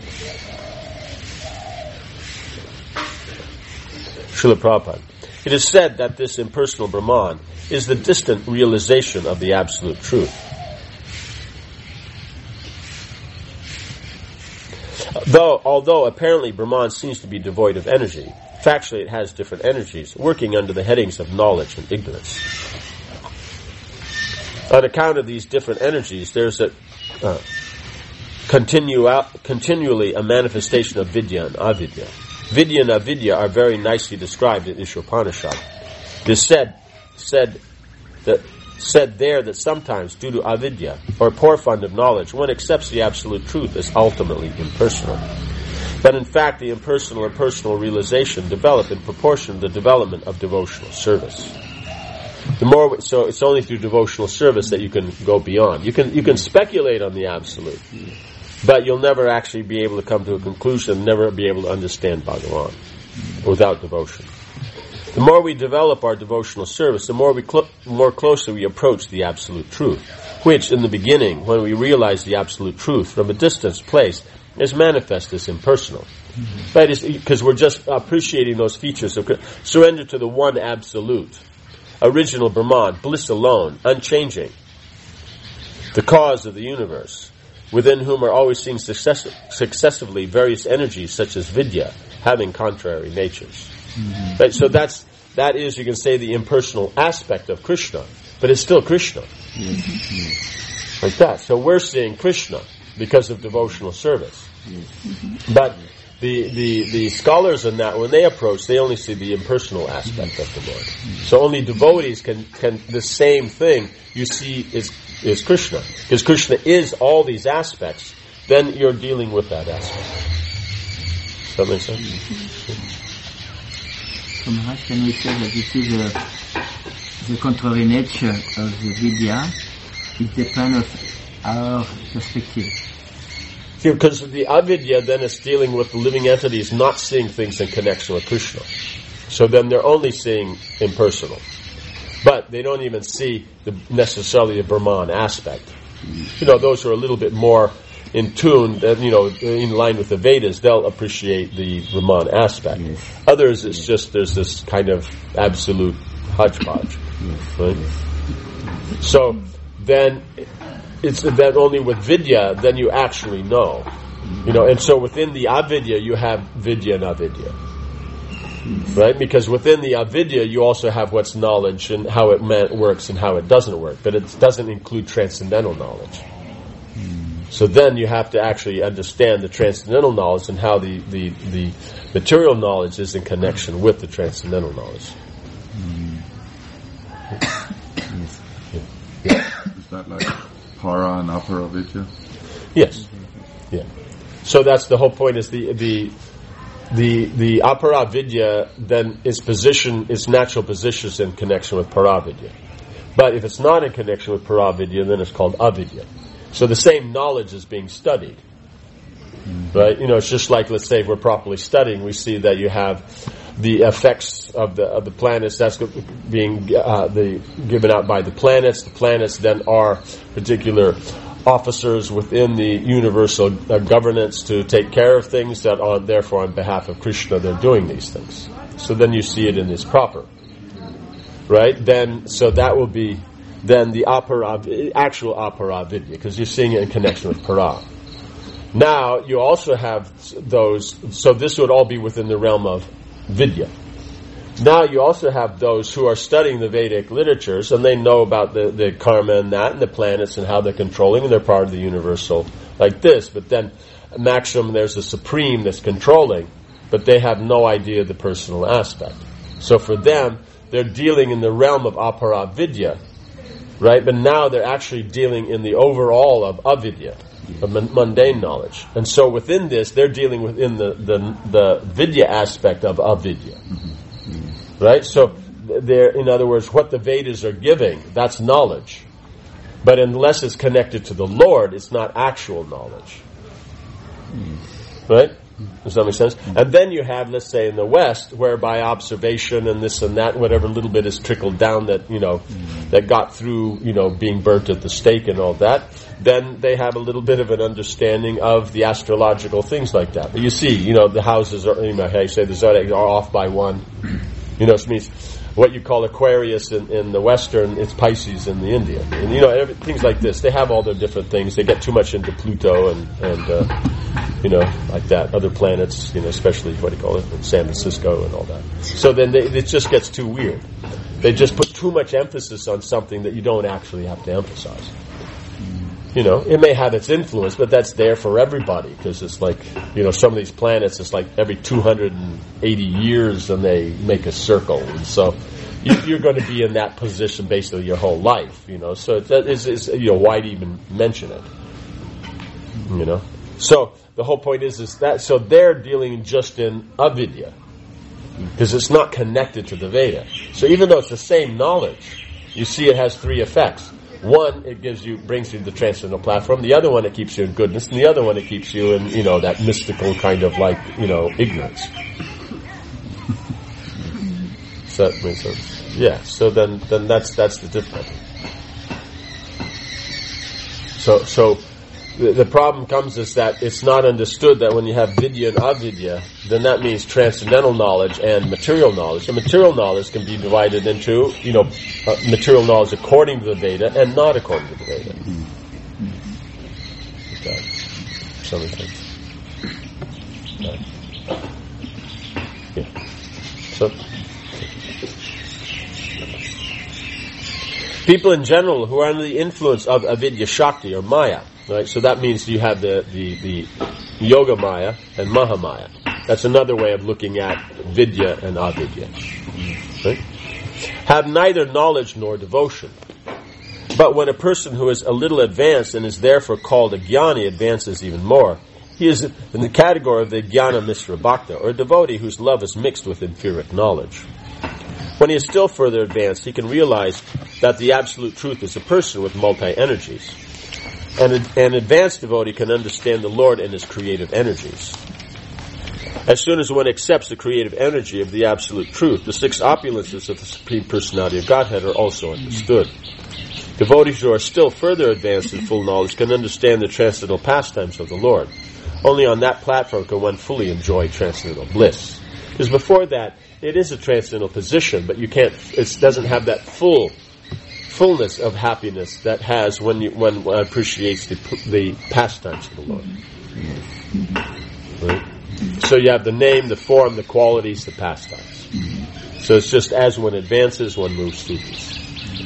A: Srila Prabhupada. It is said that this impersonal Brahman is the distant realization of the absolute truth. Though, although apparently Brahman seems to be devoid of energy, factually it has different energies working under the headings of knowledge and ignorance. On account of these different energies, there's a uh, continue, continually a manifestation of vidya and avidya. Vidya and avidya are very nicely described in Ishopanishad. It is said, said, that, said there that sometimes, due to avidya, or poor fund of knowledge, one accepts the absolute truth as ultimately impersonal. But in fact, the impersonal and personal realization develop in proportion to the development of devotional service. The more, so it's only through devotional service that you can go beyond. You can you can speculate on the absolute, but you'll never actually be able to come to a conclusion, never be able to understand Bhagavan without devotion. The more we develop our devotional service, the more we cl- more closely we approach the absolute truth, which in the beginning, when we realize the absolute truth from a distant place, is manifest as impersonal. Mm-hmm. That is because we're just appreciating those features of surrender to the one absolute, original Brahman, bliss alone, unchanging, the cause of the universe, within whom are always seen success- successively various energies such as vidya, having contrary natures. Mm-hmm. Right? So that's that is, you can say, the impersonal aspect of Krishna, but it's still Krishna. Mm-hmm. Like that. So we're seeing Krishna because of devotional service. Mm-hmm. But the, the the scholars in that, when they approach, they only see the impersonal aspect of the Lord. Mm-hmm. So only devotees can, can the same thing you see is is Krishna. Because Krishna is all these aspects, then you're dealing with that aspect. Does that make sense? Mm-hmm.
F: So Maharaj, can we say that this is a, the contrary nature of the vidya? It depends on our perspective.
A: See, because the avidya then is dealing with the living entities not seeing things in connection with Krishna. So then they're only seeing impersonal. But they don't even see the, necessarily the Brahman aspect. You know, those who are a little bit more in tune, uh, you know, in line with the Vedas, they'll appreciate the Brahman aspect. Yes. Others, it's yes. just, there's this kind of absolute hodgepodge. Yes. Right? Yes. So, then, it's that only with vidya, then you actually know. You know, and so within the avidya, you have vidya and avidya. Right? Because within the avidya, you also have what's knowledge and how it man- works and how it doesn't work. But it doesn't include transcendental knowledge. So then you have to actually understand the transcendental knowledge and how the, the, the material knowledge is in connection with the transcendental knowledge.
H: Is that like para and apara vidya?
A: Yes. Yeah. So that's the whole point, is the the the the apara vidya then is position its natural position is in connection with para vidya. But if it's not in connection with para vidya, then it's called avidya. So the same knowledge is being studied. Mm-hmm. Right? You know, it's just like, let's say if we're properly studying, we see that you have the effects of the of the planets. That's being uh, the given out by the planets. The planets then are particular officers within the universal uh, governance to take care of things that are therefore on behalf of Krishna they're doing these things. So then you see it in its proper, right? Then so that will be then the apara, actual apara vidya, because you're seeing it in connection with para. Now you also have those. So this would all be within the realm of vidya. Now you also have those who are studying the Vedic literatures, and they know about the, the karma and that, and the planets and how they're controlling, and they're part of the universal like this. But then, maximum, there's a supreme that's controlling, but they have no idea of the personal aspect. So for them, they're dealing in the realm of apara vidya, right? But now they're actually dealing in the overall of avidya, of mundane knowledge. And so within this, they're dealing within the, the, the vidya aspect of avidya. Right? So, they're, in other words, what the Vedas are giving, that's knowledge. But unless it's connected to the Lord, it's not actual knowledge. Right? Does that make sense? And then you have, let's say, in the West, whereby observation and this and that, whatever little bit is trickled down that, you know, that got through, you know, being burnt at the stake and all that, then they have a little bit of an understanding of the astrological things like that. But you see, you know, the houses are, you know, how you say the zodiac are off by one. You know, it means what you call Aquarius in, in the Western, it's Pisces in the Indian. And, you know, every, things like this. They have all their different things. They get too much into Pluto and, and uh, you know, like that. Other planets, you know, especially, what do you call it, in San Francisco and all that. So then they, it just gets too weird. They just put too much emphasis on something that you don't actually have to emphasize. You know, it may have its influence, but that's there for everybody, because it's like, you know, some of these planets, it's like every two hundred eighty years and they make a circle. And so you, you're going to be in that position basically your whole life, you know. So that is, is, you know, why even mention it? You know? So the whole point is, is that, so they're dealing just in avidya, because it's not connected to the Veda. So even though it's the same knowledge, you see it has three effects. One, it gives you, brings you to the transcendental platform. The other one, it keeps you in goodness. And the other one, it keeps you in, you know, that mystical kind of like, you know, ignorance. Does that make sense? Yeah. So then, then that's, that's the difference. So, so, the, the problem comes is that it's not understood that when you have vidya and avidya, then that means transcendental knowledge and material knowledge. And material knowledge can be divided into, you know, uh, material knowledge according to the Veda and not according to the Veda. Okay. Some of the things. Okay. Yeah. So, people in general who are under the influence of avidya shakti or maya, right? So that means you have the, the, the yoga maya and mahamaya. That's another way of looking at vidya and avidya. Right? Have neither knowledge nor devotion. But when a person who is a little advanced and is therefore called a jnani advances even more, he is in the category of the jnana misra bhakta, or a devotee whose love is mixed with empiric knowledge. When he is still further advanced, he can realize that the absolute truth is a person with multi-energies. And an advanced devotee can understand the Lord and his creative energies. As soon as one accepts the creative energy of the absolute truth, the six opulences of the Supreme Personality of Godhead are also understood. Devotees who are still further advanced in full knowledge can understand the transcendental pastimes of the Lord. Only on that platform can one fully enjoy transcendental bliss. Because before that, it is a transcendental position, but you can't, it doesn't have that full fullness of happiness that has when you, when one appreciates the, the pastimes of the Lord. Right? So you have the name, the form, the qualities, the pastimes. So it's just as one advances, one moves through these.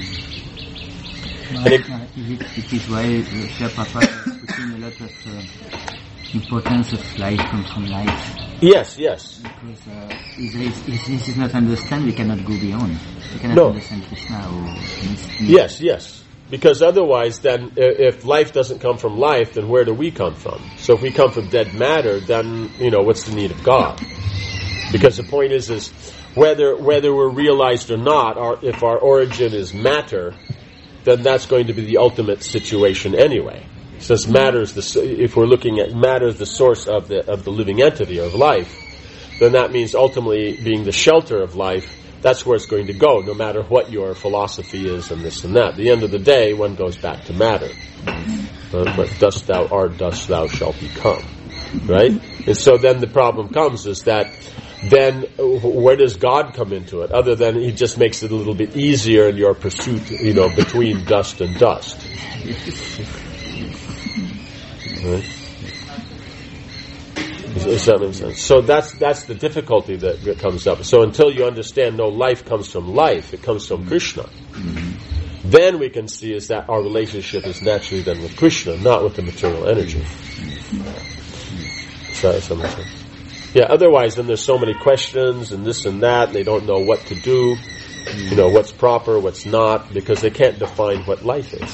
F: Well, it, uh, it, it is why uh, Papa is putting a lot of uh, importance of life comes from life.
A: Yes, yes.
F: Because uh, if, if this is not understood, we cannot go beyond. We cannot
A: no.
F: understand Krishna or...
A: Yes, yes. Because otherwise, then, if life doesn't come from life, then where do we come from? So if we come from dead matter, then, you know, what's the need of God? Because the point is, is whether whether we're realized or not, our, if our origin is matter, then that's going to be the ultimate situation anyway. Since matter is the, if we're looking at matter as the source of the of the living entity of life, then that means ultimately being the shelter of life. That's where it's going to go, no matter what your philosophy is and this and that. At the end of the day, one goes back to matter. Uh, but dust thou art, dust thou shalt become. Right? And so then the problem comes is that then where does God come into it? Other than He just makes it a little bit easier in your pursuit, you know, between dust and dust. Right? Does that make sense? So that's that's the difficulty that, that comes up. So until you understand, no, life comes from life, it comes from Krishna. Mm-hmm. Then we can see is that our relationship is naturally then with Krishna, not with the material energy. So that's what I'm saying. Yeah, otherwise then there's so many questions and this and that, and they don't know what to do, you know, what's proper, what's not, because they can't define what life is.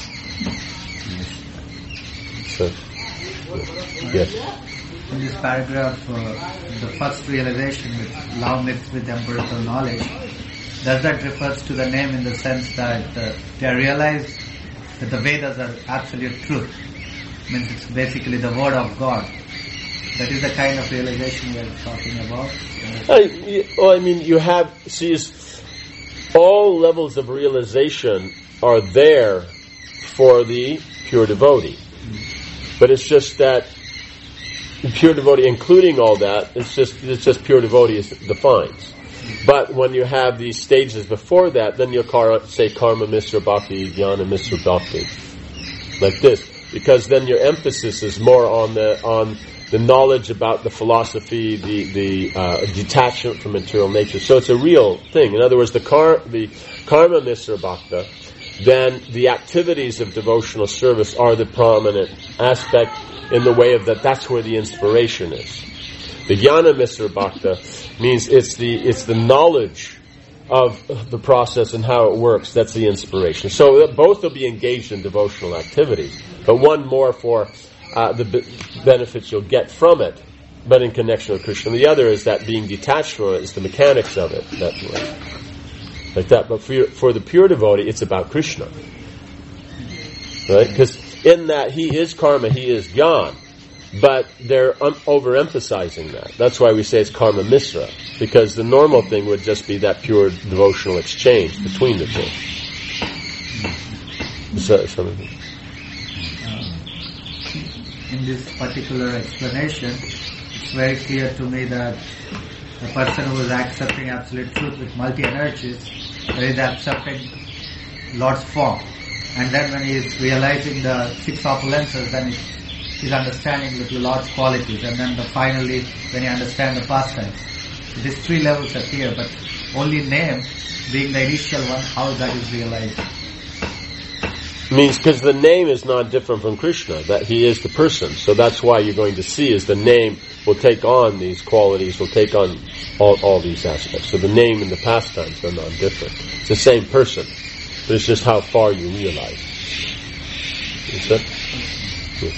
A: So, yeah.
I: In this paragraph, uh, the first realization with love mixed with empirical knowledge, does that refers to the name in the sense that uh, they realize that the Vedas are absolute truth? Means it's basically the word of God. That is the kind of realization we are talking about.
A: I, well, I mean, you have, see, all levels of realization are there for the pure devotee. But it's just that pure devotee, including all that, it's just it's just pure devotee is defines. But when you have these stages before that, then you'll car- say karma misra bhakti, jnana misra bhakti, like this, because then your emphasis is more on the on the knowledge about the philosophy, the the uh, detachment from material nature. So it's a real thing. In other words, the car the karma misra bhakti, then the activities of devotional service are the prominent aspect. In the way of that, that's where the inspiration is. The jnana misra bhakti means it's the it's the knowledge of the process and how it works. That's the inspiration. So both will be engaged in devotional activities, but one more for uh, the b- benefits you'll get from it, but in connection with Krishna. The other is that being detached from it is the mechanics of it, that way, like that. But for for the pure devotee, it's about Krishna, right? Because in that he is karma, he is jnana, but they're um, overemphasizing that. That's why we say it's karma misra, because the normal thing would just be that pure devotional exchange between the two. So, so,
I: uh, in this particular explanation, it's very clear to me that the person who is accepting absolute truth with multi-energies is accepting Lord's form. And then when he is realizing the six opulences, then he is understanding with the Lord's qualities. And then the finally, when he understands the pastimes. So these three levels appear, but only name being the initial one, how that is realized.
A: Means because the name is not different from Krishna, that he is the person. So that's why you're going to see is the name will take on these qualities, will take on all, all these aspects. So the name and the pastimes are not different. It's the same person. But it's just how far you realize. Is that? Yeah.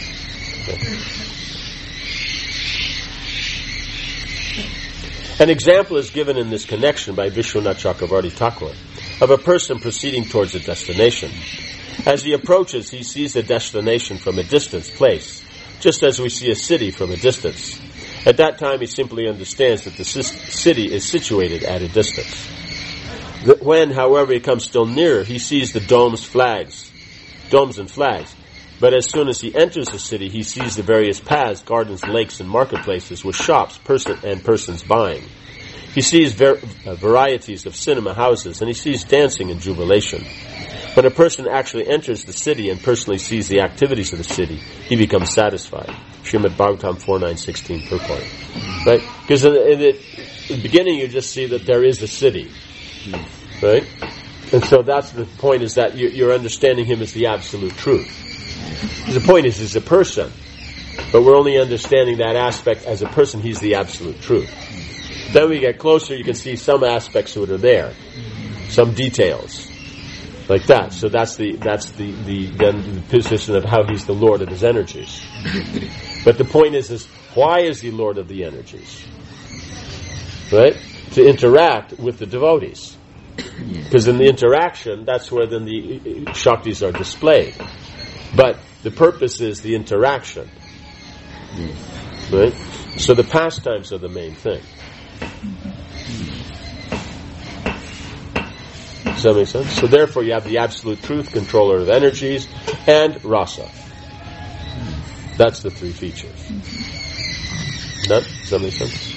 A: Yeah. An example is given in this connection by Vishwanath Chakravarti Thakur of a person proceeding towards a destination. As he approaches, he sees the destination from a distant place, just as we see a city from a distance. At that time, he simply understands that the city is situated at a distance. When, however, he comes still nearer, he sees the domes, flags, domes and flags. But as soon as he enters the city, he sees the various paths, gardens, lakes, and marketplaces with shops, person and persons buying. He sees ver- uh, varieties of cinema houses, and he sees dancing and jubilation. When a person actually enters the city and personally sees the activities of the city, he becomes satisfied. Srimad Bhagavatam four nine sixteen purport. Right? Because in, in, in the beginning you just see that there is a city. Right? And so that's the point, is that you're, you're understanding him as the absolute truth. The point is, he's a person, but we're only understanding that aspect as a person. He's the absolute truth. Then we get closer, you can see some aspects that are there, some details, like that. So that's the that's the, the then the position of how he's the Lord of his energies. But the point is, is why is he Lord of the energies? Right? To interact with the devotees. Because in the interaction, that's where then the Shaktis are displayed. But the purpose is the interaction. Right? So the pastimes are the main thing. Does that make sense? So therefore you have the absolute truth, controller of energies, and rasa. That's the three features. That, does that make sense?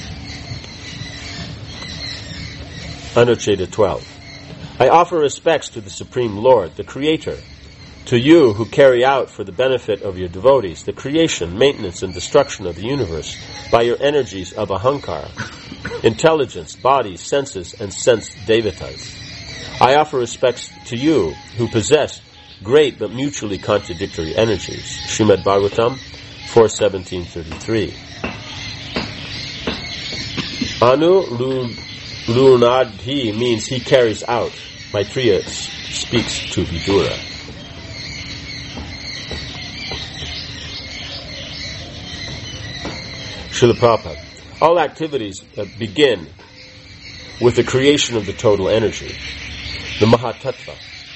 A: Anucheta twelve. I offer respects to the Supreme Lord, the Creator, to you who carry out for the benefit of your devotees the creation, maintenance, and destruction of the universe by your energies of ahankara, intelligence, bodies, senses, and sense devatas. I offer respects to you who possess great but mutually contradictory energies. Srimad Bhagavatam four seventeen thirty-three. Anu Lunadhi means he carries out. Maitreya speaks to Vidura. Srila Prabhupada. All activities uh, begin with the creation of the total energy, the Mahatattva.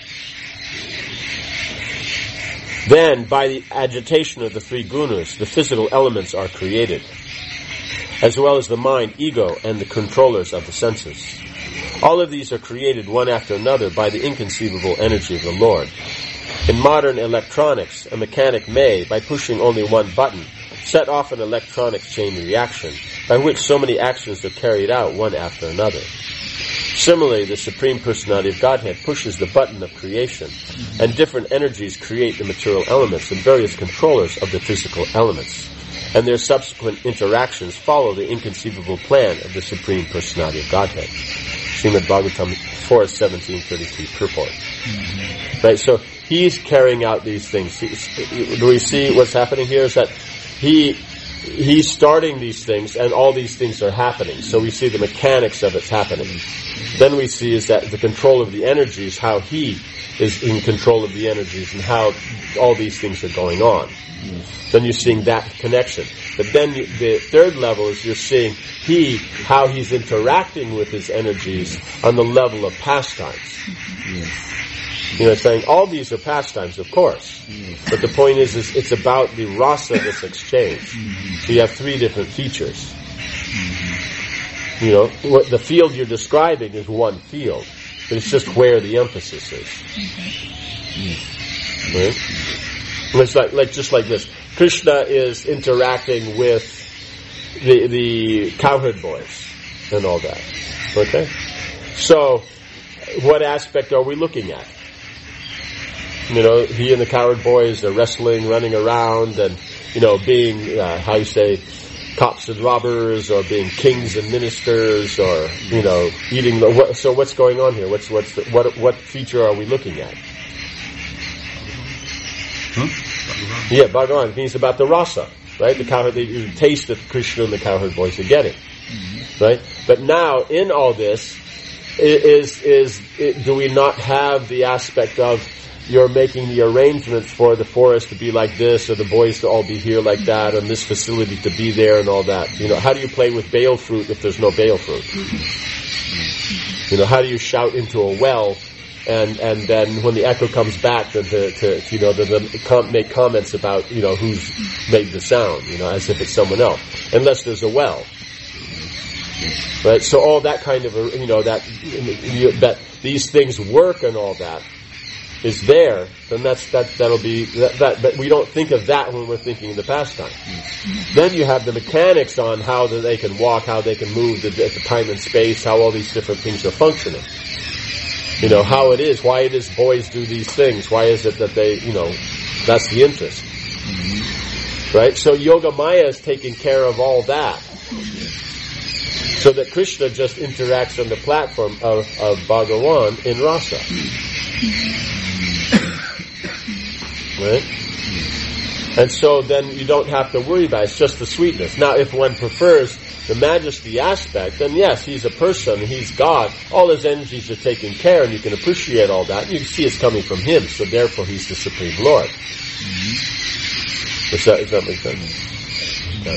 A: Then, by the agitation of the three gunas, the physical elements are created, as well as the mind, ego, and the controllers of the senses. All of these are created one after another by the inconceivable energy of the Lord. In modern electronics, a mechanic may, by pushing only one button, set off an electronic chain reaction, by which so many actions are carried out one after another. Similarly, the Supreme Personality of Godhead pushes the button of creation, and different energies create the material elements and various controllers of the physical elements, and their subsequent interactions follow the inconceivable plan of the Supreme Personality of Godhead. Srimad Bhagavatam four seventeen thirty-two purport. Mm-hmm. Right, so he's carrying out these things. Do we see what's happening here? Is that he he's starting these things, and all these things are happening. So we see the mechanics of it's happening. Then we see is that the control of the energies, how he is in control of the energies, and how all these things are going on. Mm. Then you're seeing that connection. But then you, the third level is you're seeing he, how he's interacting with his energies on the level of pastimes. Yes. You know, saying all these are pastimes, of course. Yes. But the point is, is it's about the rasa that's exchanged. Mm-hmm. So you have three different features. Mm-hmm. You know, what the field you're describing is one field, but it's just where the emphasis is. Mm-hmm. Right? It's like, like just like this. Krishna is interacting with the the cowherd boys and all that. Okay? So, what aspect are we looking at? You know, he and the cowherd boys are wrestling, running around, and, you know, being, uh, how you say, cops and robbers, or being kings and ministers, or, you know, eating the, what, so what's going on here? What's, what's the, what, what feature are we looking at?
E: Huh?
A: Yeah, Bhagavan. It means about the rasa, right? The cowherd, the taste that Krishna and the cowherd boys are getting, mm-hmm. right? But now, in all this, is, is, is, do we not have the aspect of you're making the arrangements for the forest to be like this, or the boys to all be here like that, and this facility to be there, and all that? You know, how do you play with bale fruit if there's no bale fruit? You know, how do you shout into a well, and and then when the echo comes back, then to, to you know, to, to com- make comments about, you know, who's made the sound, you know, as if it's someone else, unless there's a well, right? So all that kind of, you know, that you, that these things work and all that is there, then that's that that'll be that, that. But we don't think of that when we're thinking in the pastime. Mm-hmm. Then you have the mechanics on how they can walk, how they can move, the, the time and space, how all these different things are functioning. You know, how it is, why it is boys do these things, why is it that they, you know, that's the interest. Mm-hmm. Right? So Yoga Maya is taking care of all that. So that Krishna just interacts on the platform of, of Bhagavan in rasa. Right? And so then you don't have to worry about it, it's just the sweetness. Now if one prefers the majesty aspect, then yes, he's a person, he's God, all his energies are taken care, and you can appreciate all that, and you can see it's coming from him, so therefore he's the Supreme Lord. Mm-hmm. Does that, does that make sense? Okay.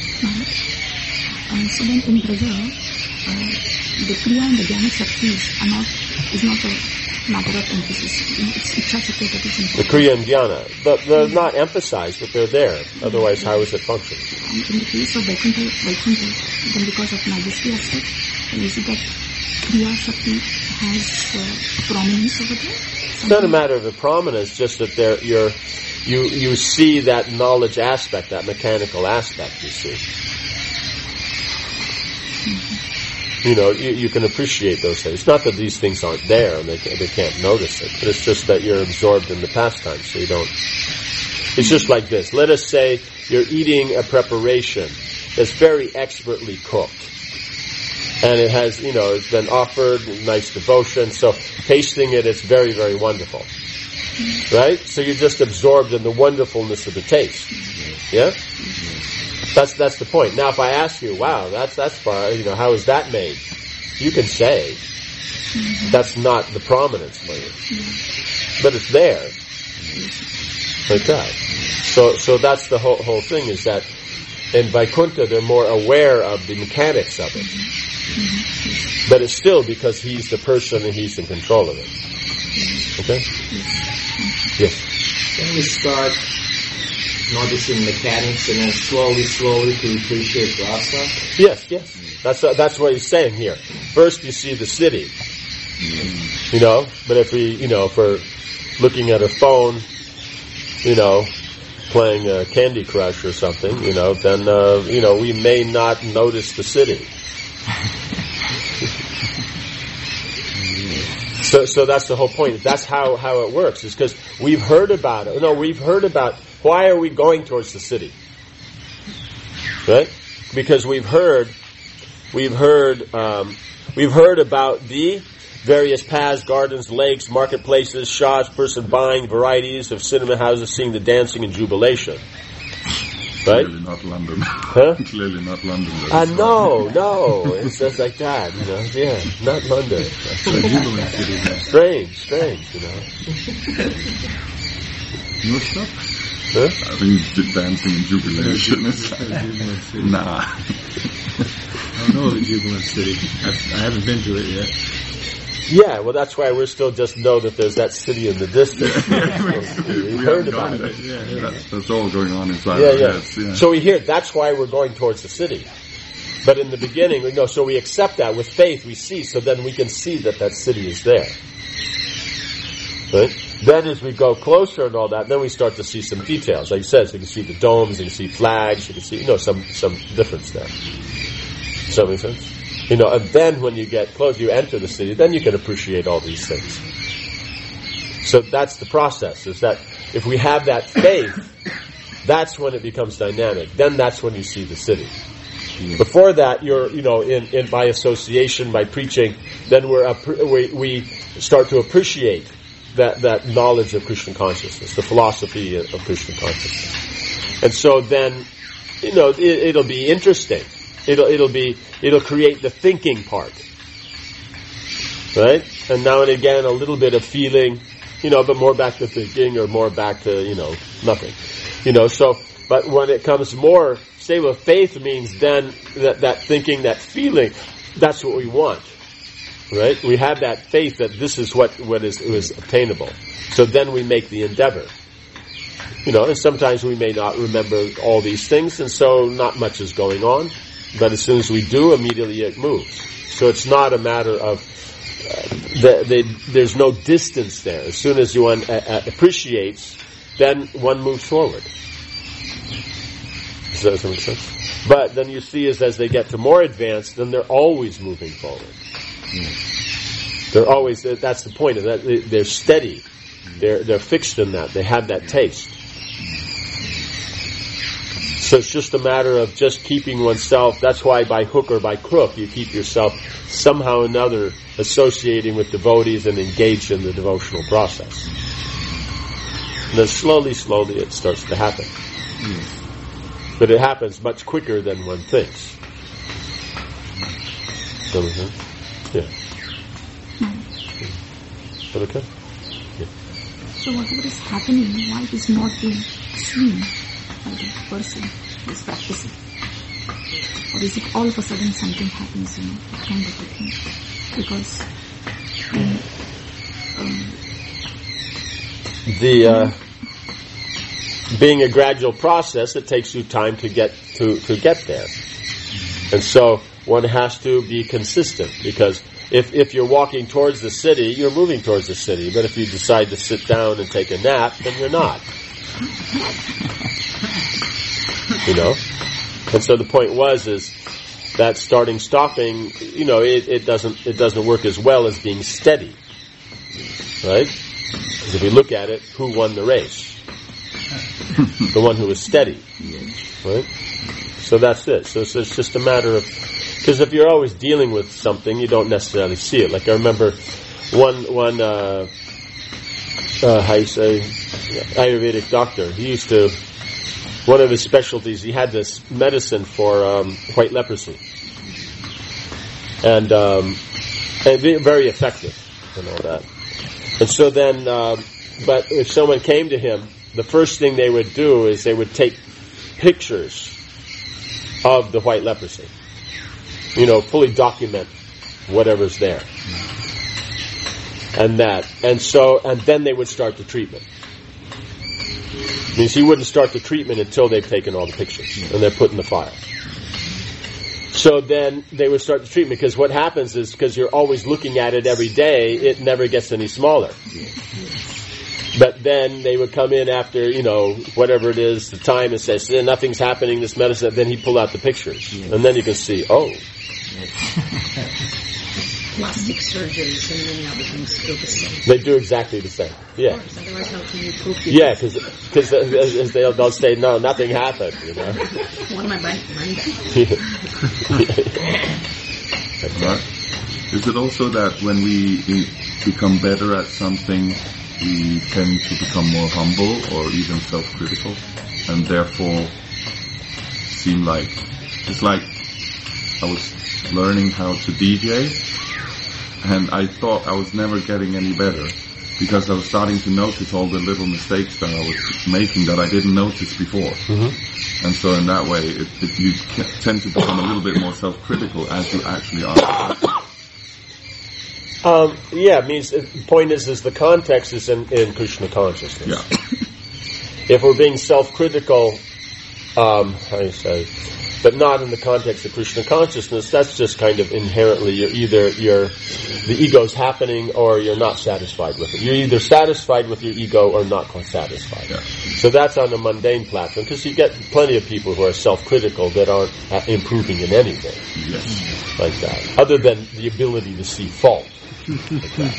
C: Uh, so then in Braja, uh, the Kriya and the Jnana Shaktis are not, is not a matter of emphasis. It's Ichha Shakti that is important.
A: The Kriya and Jnana, but they're not emphasized, but they're there. Otherwise, how is it functioning?
C: Um, in the case of Vaikuntha, Vaikuntha then because of majesty aspect, then is it that Kriya Shakti has uh, prominence over there?
A: It's not a matter of the prominence, just that there you're, you you see that knowledge aspect, that mechanical aspect, you see. Mm-hmm. You know, you, you can appreciate those things. It's not that these things aren't there and they, they can't notice it, but it's just that you're absorbed in the pastime, so you don't... It's just like this. Let us say you're eating a preparation that's very expertly cooked. And it has, you know, it's been offered, nice devotion, so tasting it, it's very, very wonderful. Right? So you're just absorbed in the wonderfulness of the taste. Yeah? That's that's the point. Now if I ask you, wow, that's that's far, you know, how is that made? You can say that's not the prominence for you. But it's there. Like that. So so that's the whole whole thing, is that in Vaikuntha they're more aware of the mechanics of it. But it's still because he's the person and he's in control of it. Okay? Yes.
B: Then we start noticing mechanics and then slowly, slowly to appreciate rasa?
A: Yes, yes. That's uh, that's what he's saying here. First you see the city. You know, but if we, you know, if we're looking at a phone, you know, playing uh, Candy Crush or something, you know, then, uh, you know, we may not notice the city. So, so that's the whole point. That's how, how it works. Is because we've heard about it. No, we've heard about why are we going towards the city, right? Because we've heard, we've heard, um, we've heard about the various paths, gardens, lakes, marketplaces, shops, person buying, varieties of cinema houses, seeing the dancing and jubilation. Right?
H: Clearly not London.
A: Huh?
H: Clearly not London.
A: Ah, uh, no, no. It's just like that, you know. Yeah, not London. Strange, strange, you know.
H: No stop?
A: Huh?
H: I think the dancing and jubilation is like, nah.
E: I don't know the Jubilant City. I've, I haven't been to it yet.
A: Yeah, well, that's why we're still just know that there's that city in the distance. we, we heard about it.
H: Yeah, yeah. That's, that's all going on inside
A: yeah,
H: our
A: yeah.
H: heads. Yeah.
A: So we hear that's why we're going towards the city. But in the beginning, you know, so we accept that with faith. We see, so then we can see that that city is there. Right? Then, as we go closer and all that, then we start to see some details. Like he says, you can see the domes, you can see flags, you can see, you know, some some difference there. Does that make sense? You know, and then when you get close, you enter the city, then you can appreciate all these things. So that's the process, is that if we have that faith, that's when it becomes dynamic. Then that's when you see the city. Mm. Before that, you're, you know, in, in by association, by preaching, then we're we, we start to appreciate that, that knowledge of Krishna consciousness, the philosophy of Krishna consciousness. And so then, you know, it, it'll be interesting. It'll, it'll be, it'll create the thinking part. Right? And now and again, a little bit of feeling, you know, but more back to thinking or more back to, you know, nothing. You know, so, but when it comes more, say with faith means then that, that thinking, that feeling, that's what we want. Right? We have that faith that this is what, what is, is obtainable. So then we make the endeavor. You know, and sometimes we may not remember all these things, and so not much is going on. But as soon as we do, immediately it moves. So it's not a matter of, uh, the, the, there's no distance there. As soon as one uh, uh, appreciates, then one moves forward. Does that make sense? But then you see is as they get to more advanced, then they're always moving forward. Mm. They're always, that's the point of that, they're steady. They're, they're fixed in that. They have that taste. So it's just a matter of just keeping oneself, that's why by hook or by crook you keep yourself somehow or another associating with devotees and engaged in the devotional process. And then slowly, slowly it starts to happen. Mm. But it happens much quicker than one thinks. Yeah. Mm. Okay? Yeah.
C: So whatever is happening, why it is not being seen by the person who is practicing? Or is it all of a sudden something happens, you know, that kind of a thing? Because um,
A: the uh, being a gradual process, it takes you time to get to, to get there. And so one has to be consistent, because if if you're walking towards the city, you're moving towards the city. But if you decide to sit down and take a nap, then you're not. You know? And so the point was is that starting stopping, you know, it, it doesn't it doesn't work as well as being steady. Right? Because if we look at it, who won the race? The one who was steady. Right? So that's it. So, so it's just a matter of, because if you're always dealing with something, you don't necessarily see it. Like I remember one one uh, uh, how you say Ayurvedic doctor. He used to, one of his specialties, he had this medicine for um, white leprosy, and um, and very effective and all that. And so then, uh, but if someone came to him, the first thing they would do is they would take pictures of the white leprosy. You know, fully document whatever's there. And that. And so, and then they would start the treatment. Means he wouldn't start the treatment until they've taken all the pictures and they're put in the file. So then they would start the treatment, because what happens is, because you're always looking at it every day, it never gets any smaller. But then they would come in after, you know, whatever it is, the time, and says, nothing's happening, this medicine, then he'd pull out the pictures. And then you can see, oh.
D: Plastic surgeries and many other things do the same.
A: They do exactly the same. Yeah.
D: Of course, otherwise how can you prove it?
A: Yeah, because they'll, they'll say, no, nothing happened, you know.
D: What am I buying?
H: Right. Is it also that when we become better at something, we tend to become more humble or even self-critical, and therefore seem like, it's like I was learning how to D J, and I thought I was never getting any better, because I was starting to notice all the little mistakes that I was making that I didn't notice before. Mm-hmm. And so in that way, it, it, you tend to become a little bit more self-critical as you actually are.
A: Um, yeah, it means, the point is, is the context is in, in Krishna consciousness.
H: Yeah.
A: If we're being self-critical, um, how do you say, but not in the context of Krishna consciousness, that's just kind of inherently, you're either, you're, the ego's happening or you're not satisfied with it. You're either satisfied with your ego or not quite satisfied.
H: Yeah.
A: So that's on the mundane platform, because you get plenty of people who are self-critical that aren't improving in anything.
H: Yes.
A: Like that. Other than the ability to see fault. Like that.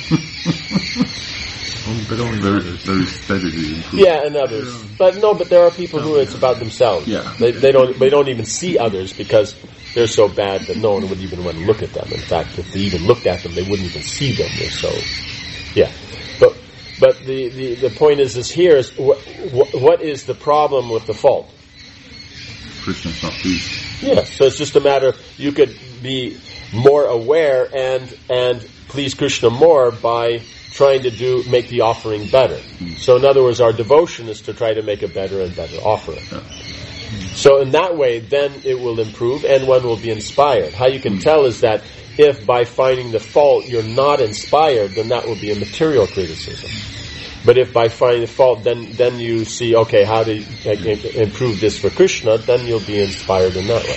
H: But only very, very steadily improving.
A: Yeah, and others. Yeah. But no, but there are people who it's about themselves.
H: Yeah.
A: They, they don't they don't even see others because they're so bad that no one would even want to look at them. In fact, if they even looked at them, they wouldn't even see them. They're so, yeah. But but the, the, the point is, is here is wh- wh- what is the problem with the fault?
H: Krishna's not pleased.
A: Yeah, so it's just a matter of, you could be more aware and and please Krishna more by trying to do make the offering better. Mm. So in other words, our devotion is to try to make a better and better offering. Yeah. Mm. So in that way, then it will improve and one will be inspired. How you can mm. tell is that if by finding the fault you're not inspired, then that will be a material criticism. But if by finding the fault, then then you see, okay, how to uh, improve this for Krishna, then you'll be inspired in that way.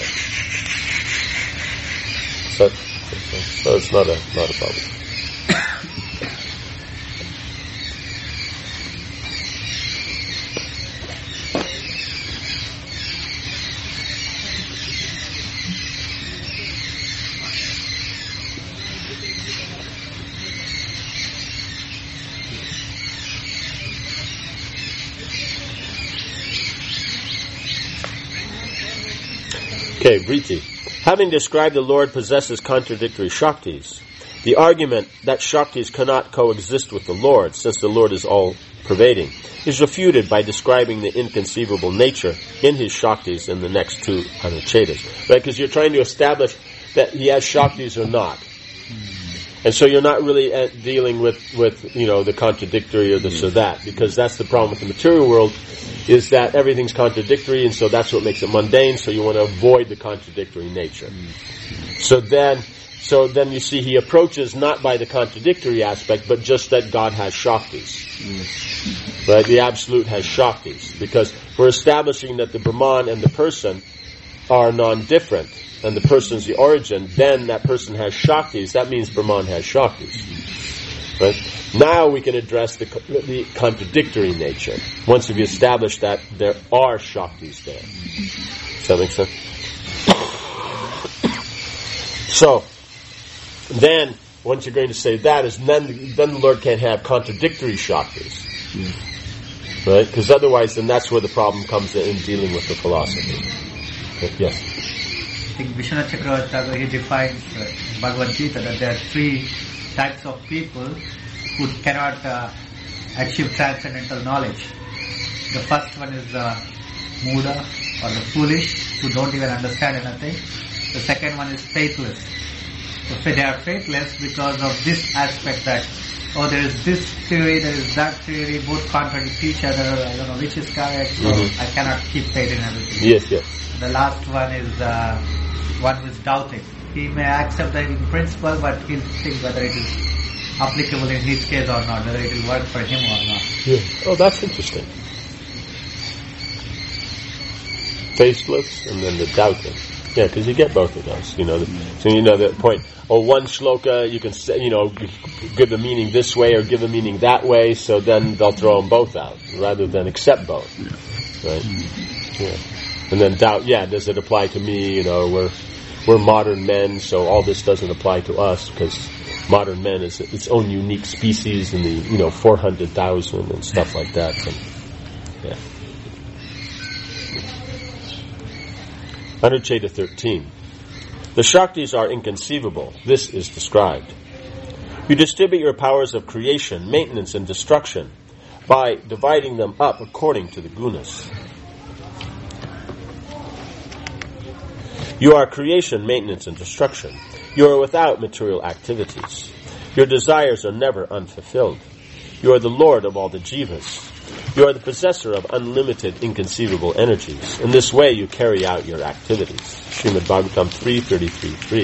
A: So, so it's not a not a problem. Okay, Vritti. Having described the Lord possesses contradictory Shaktis, the argument that Shaktis cannot coexist with the Lord, since the Lord is all-pervading, is refuted by describing the inconceivable nature in his Shaktis in the next two Anuchedas. Right? Because you're trying to establish that he has Shaktis or not. And so you're not really uh, dealing with, with, you know, the contradictory or this or that, because that's the problem with the material world, is that everything's contradictory, and so that's what makes it mundane, so you want to avoid the contradictory nature. So then, so then you see he approaches not by the contradictory aspect, but just that God has Shaktis. Right? The Absolute has Shaktis. Because we're establishing that the Brahman and the person are non-different, and the person's the origin, then that person has Shaktis. That means Brahman has Shaktis. Right? Now we can address the, the contradictory nature, once we've established that there are Shaktis there. Does that make sense? So, then, once you're going to say that, is then, then the Lord can't have contradictory Shaktis. Yeah. Right? Because otherwise, then that's where the problem comes in, in dealing with the philosophy. Okay. Yes?
I: I think Vishwanath Chakravarti Thakur, he defines uh, in Bhagavad Gita that there are three types of people who cannot uh, achieve transcendental knowledge. The first one is the Muda, or the foolish, who don't even understand anything. The second one is faithless. So they are faithless because of this aspect that, oh, there is this theory, there is that theory, both contradict each other, I don't know which is correct, so mm-hmm. I cannot keep faith in everything.
A: Yes, yes.
I: The last one is uh, one who is doubting. He may accept that in principle, but he'll think whether it is applicable in his case or not, whether it will work for him or not.
A: Yeah. Oh, that's interesting. Faithless and then the doubting. Yeah, because you get both of those. You know, so you know the point. Oh, one shloka you can say, you know, give the meaning this way or give the meaning that way. So then they'll throw them both out rather than accept both. Right? Yeah. And then doubt. Yeah, does it apply to me? You know, we're we're modern men, so all this doesn't apply to us because modern men is its own unique species in the you know four hundred thousand and stuff like that. And, yeah. Anucheta thirteen. The Shaktis are inconceivable. This is described. You distribute your powers of creation, maintenance, and destruction by dividing them up according to the gunas. You are creation, maintenance, and destruction. You are without material activities. Your desires are never unfulfilled. You are the Lord of all the jivas. You are the possessor of unlimited, inconceivable energies. In this way, you carry out your activities. Srimad Bhagavatam three thirty-three three.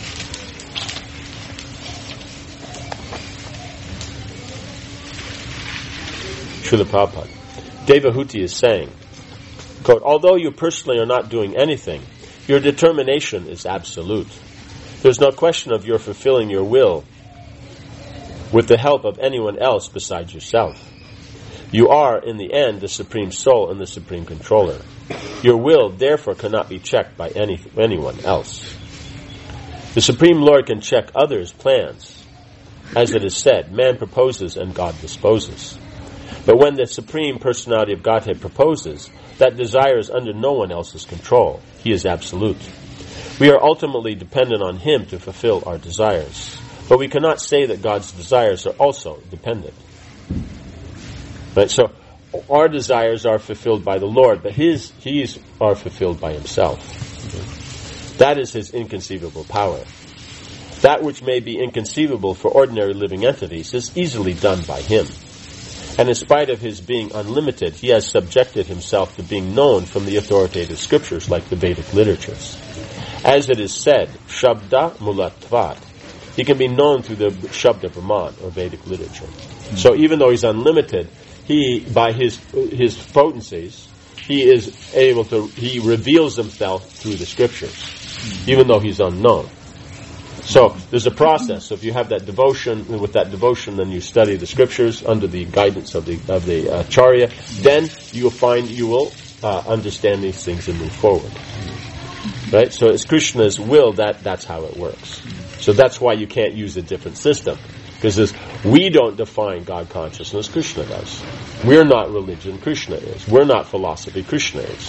A: Srila Prabhupada. Devahuti is saying, quote, although you personally are not doing anything, your determination is absolute. There's no question of your fulfilling your will with the help of anyone else besides yourself. You are, in the end, the Supreme Soul and the Supreme Controller. Your will, therefore, cannot be checked by any, anyone else. The Supreme Lord can check others' plans. As it is said, man proposes and God disposes. But when the Supreme Personality of Godhead proposes, that desire is under no one else's control. He is absolute. We are ultimately dependent on Him to fulfill our desires. But we cannot say that God's desires are also dependent. Right? So our desires are fulfilled by the Lord, but His His are fulfilled by Himself. Okay? That is His inconceivable power. That which may be inconceivable for ordinary living entities is easily done by Him. And in spite of His being unlimited, He has subjected Himself to being known from the authoritative scriptures like the Vedic literatures. As it is said, Shabda Mulatvat. He can be known through the Shabda Brahman, or Vedic literature. Mm-hmm. So even though He's unlimited, He, by His His potencies, He is able to, He reveals Himself through the scriptures, mm-hmm. even though He's unknown. So there's a process. So if you have that devotion, and with that devotion, then you study the scriptures under the guidance of the of the uh, Acharya. Then you will find you will uh, understand these things and move forward. Right. So it's Krishna's will that that's how it works. So that's why you can't use a different system, because we don't define God consciousness. Krishna does. We're not religion. Krishna is. We're not philosophy. Krishna is.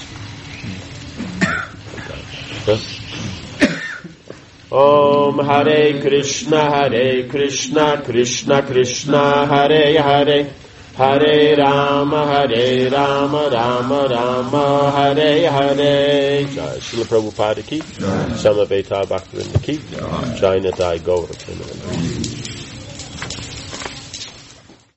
A: Okay. Om Hare Krishna Hare Krishna Krishna Krishna Hare Hare Hare Rama Hare Rama Rama Rama Hare Hare. Jai Srila Prabhupada ki, Samaveta Bhaktivinoda ki, Jai Nitai Gaura.